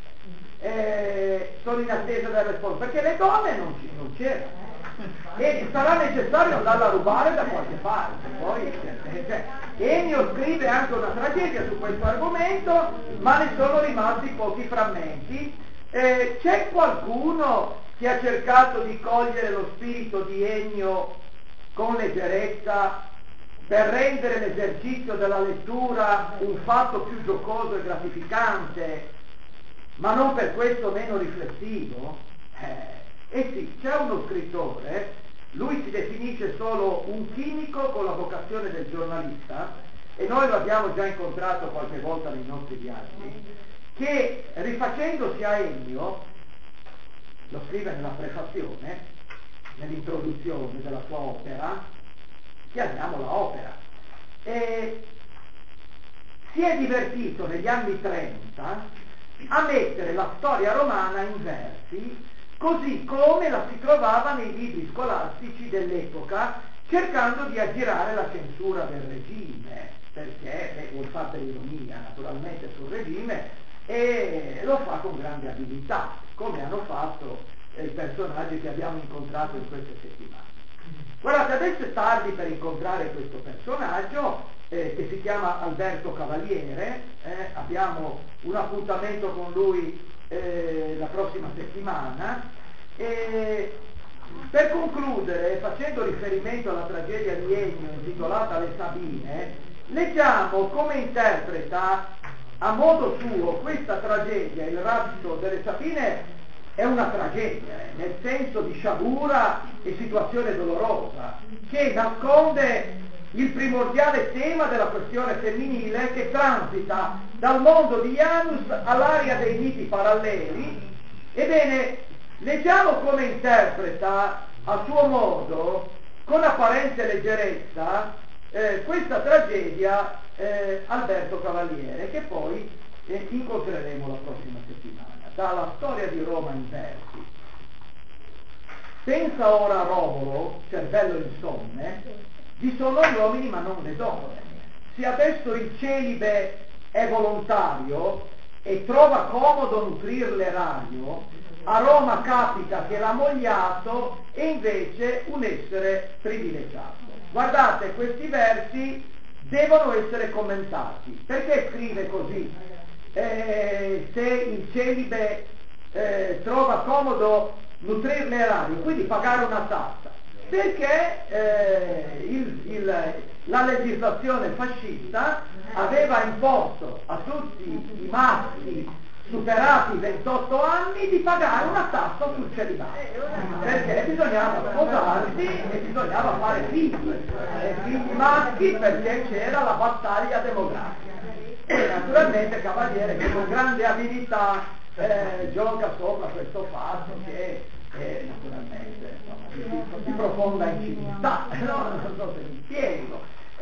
sono in attesa del risposta, perché le donne non c'erano. E sarà necessario andarla a rubare da qualche parte. Poi Ennio scrive anche una tragedia su questo argomento, ma ne sono rimasti pochi frammenti. C'è qualcuno che ha cercato di cogliere lo spirito di Ennio con leggerezza per rendere l'esercizio della lettura un fatto più giocoso e gratificante, ma non per questo meno riflessivo? Sì, c'è uno scrittore, lui si definisce solo un chimico con la vocazione del giornalista, e noi lo abbiamo già incontrato qualche volta nei nostri viaggi, che rifacendosi a Ennio, lo scrive nella prefazione, nell'introduzione della sua opera, chiamiamola opera, e si è divertito negli anni 30 a mettere la storia romana in versi, così come la si trovava nei libri scolastici dell'epoca, cercando di aggirare la censura del regime, perché vuol fare dell'ironia naturalmente sul regime, e lo fa con grande abilità, come hanno fatto i personaggi che abbiamo incontrato in queste settimane. Guardate, adesso è tardi per incontrare questo personaggio, che si chiama Alberto Cavaliere, abbiamo un appuntamento con lui la prossima settimana, e per concludere, facendo riferimento alla tragedia di Ennio intitolata Le Sabine, leggiamo come interpreta a modo suo questa tragedia. Il rapto delle Sabine è una tragedia, nel senso di sciagura e situazione dolorosa, che nasconde il primordiale tema della questione femminile che transita dal mondo di Janus all'area dei miti paralleli. Ebbene, leggiamo come interpreta a suo modo, con apparente leggerezza, questa tragedia Alberto Cavaliere, che poi incontreremo la prossima settimana. Dalla storia di Roma in versi. Pensa ora a Romolo, cervello insonne, vi sono gli uomini ma non le donne. Se adesso il celibe è volontario e trova comodo nutrir l'eranio, a Roma capita che l'ammogliato è invece un essere privilegiato. Guardate, questi versi devono essere commentati. Perché scrive così? Se il celibe trova comodo nutrir l'erario, quindi pagare una tassa, perché la legislazione fascista aveva imposto a tutti i maschi superati i 28 anni di pagare una tassa sul celibato, perché bisognava sposarsi e bisognava fare figli maschi, perché c'era la battaglia demografica. E naturalmente Cavaliere, che con grande abilità gioca sopra questo fatto che naturalmente di profonda inciviltà, no? Non so se mi spiego.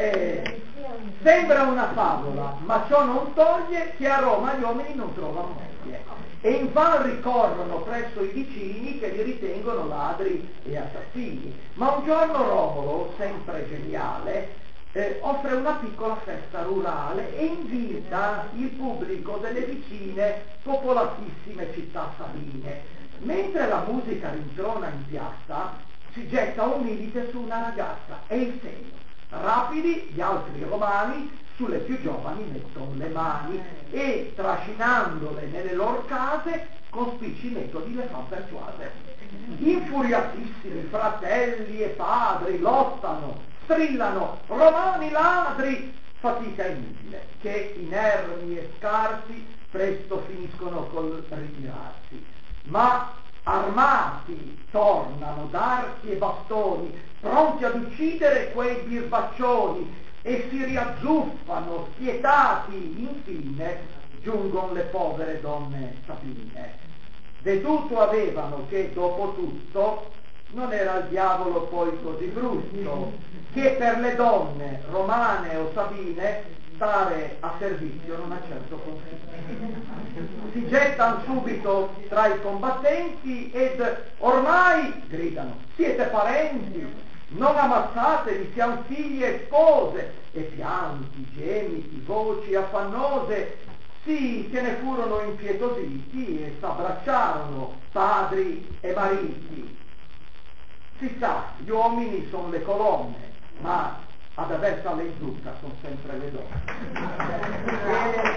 Sembra una favola, ma ciò non toglie che a Roma gli uomini non trovano moglie e invan ricorrono presso i vicini che li ritengono ladri e assassini. Ma un giorno Romolo, sempre geniale, offre una piccola festa rurale e invita il pubblico delle vicine popolatissime città sabine. Mentre la musica rintrona in piazza, si getta un milite su una ragazza e il segno. Rapidi gli altri romani sulle più giovani mettono le mani e, trascinandole nelle loro case, con spicci metodi le fan persuadere. Infuriatissimi fratelli e padri lottano, strillano, romani ladri, fatica inutile, che inermi e scarsi presto finiscono col ritirarsi. Ma armati tornano d'archi e bastoni, pronti ad uccidere quei birbaccioni, e si riazzuffano, spietati, infine giungono le povere donne sabine. Veduto avevano che dopo tutto non era il diavolo poi così brutto, che per le donne romane o sabine stare a servizio non ha certo confine. Si gettano subito tra i combattenti ed ormai gridano: siete parenti, non ammazzatevi, siamo figli e spose, e pianti, gemiti, voci affannose, sì, che ne furono impietositi e s'abbracciarono padri e mariti. Si sa, gli uomini sono le colonne, ma ad aversa le zucca sono sempre le donne.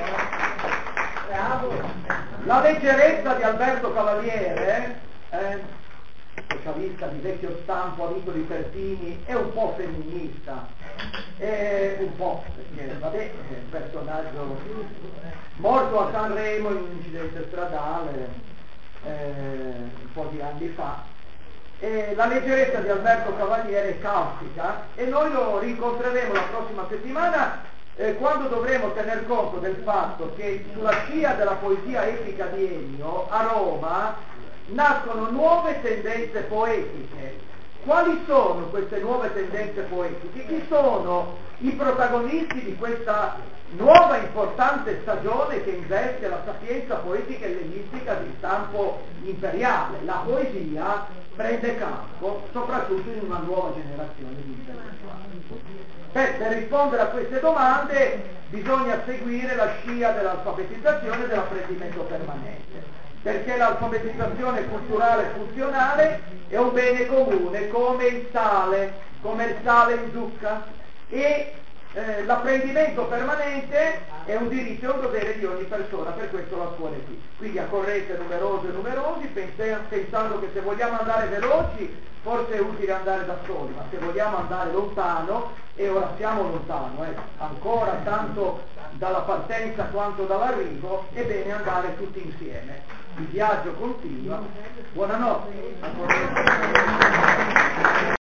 La leggerezza di Alberto Cavaliere, socialista di vecchio stampo, amico di Pertini, è un po' femminista, un po', perché vabbè, è un personaggio morto a Sanremo in un incidente stradale un po' di anni fa. La leggerezza di Alberto Cavaliere è caustica e noi lo rincontreremo la prossima settimana quando dovremo tener conto del fatto che sulla scia della poesia epica di Ennio a Roma nascono nuove tendenze poetiche. Quali sono queste nuove tendenze poetiche? Chi sono i protagonisti di questa nuova importante stagione che investe la sapienza poetica e ellenistica di stampo imperiale? La poesia prende campo soprattutto in una nuova generazione di intellettuali. Per rispondere a queste domande bisogna seguire la scia dell'alfabetizzazione e dell'apprendimento permanente, perché l'alfabetizzazione culturale e funzionale è un bene comune come il sale in zucca, e l'apprendimento permanente è un diritto e un dovere di ogni persona, per questo la scuola è qui. Quindi accorrete numerosi, pensando che se vogliamo andare veloci forse è utile andare da soli, ma se vogliamo andare lontano, e ora siamo lontano, ancora tanto dalla partenza quanto dall'arrivo, è bene andare tutti insieme. Il viaggio continua. Buonanotte.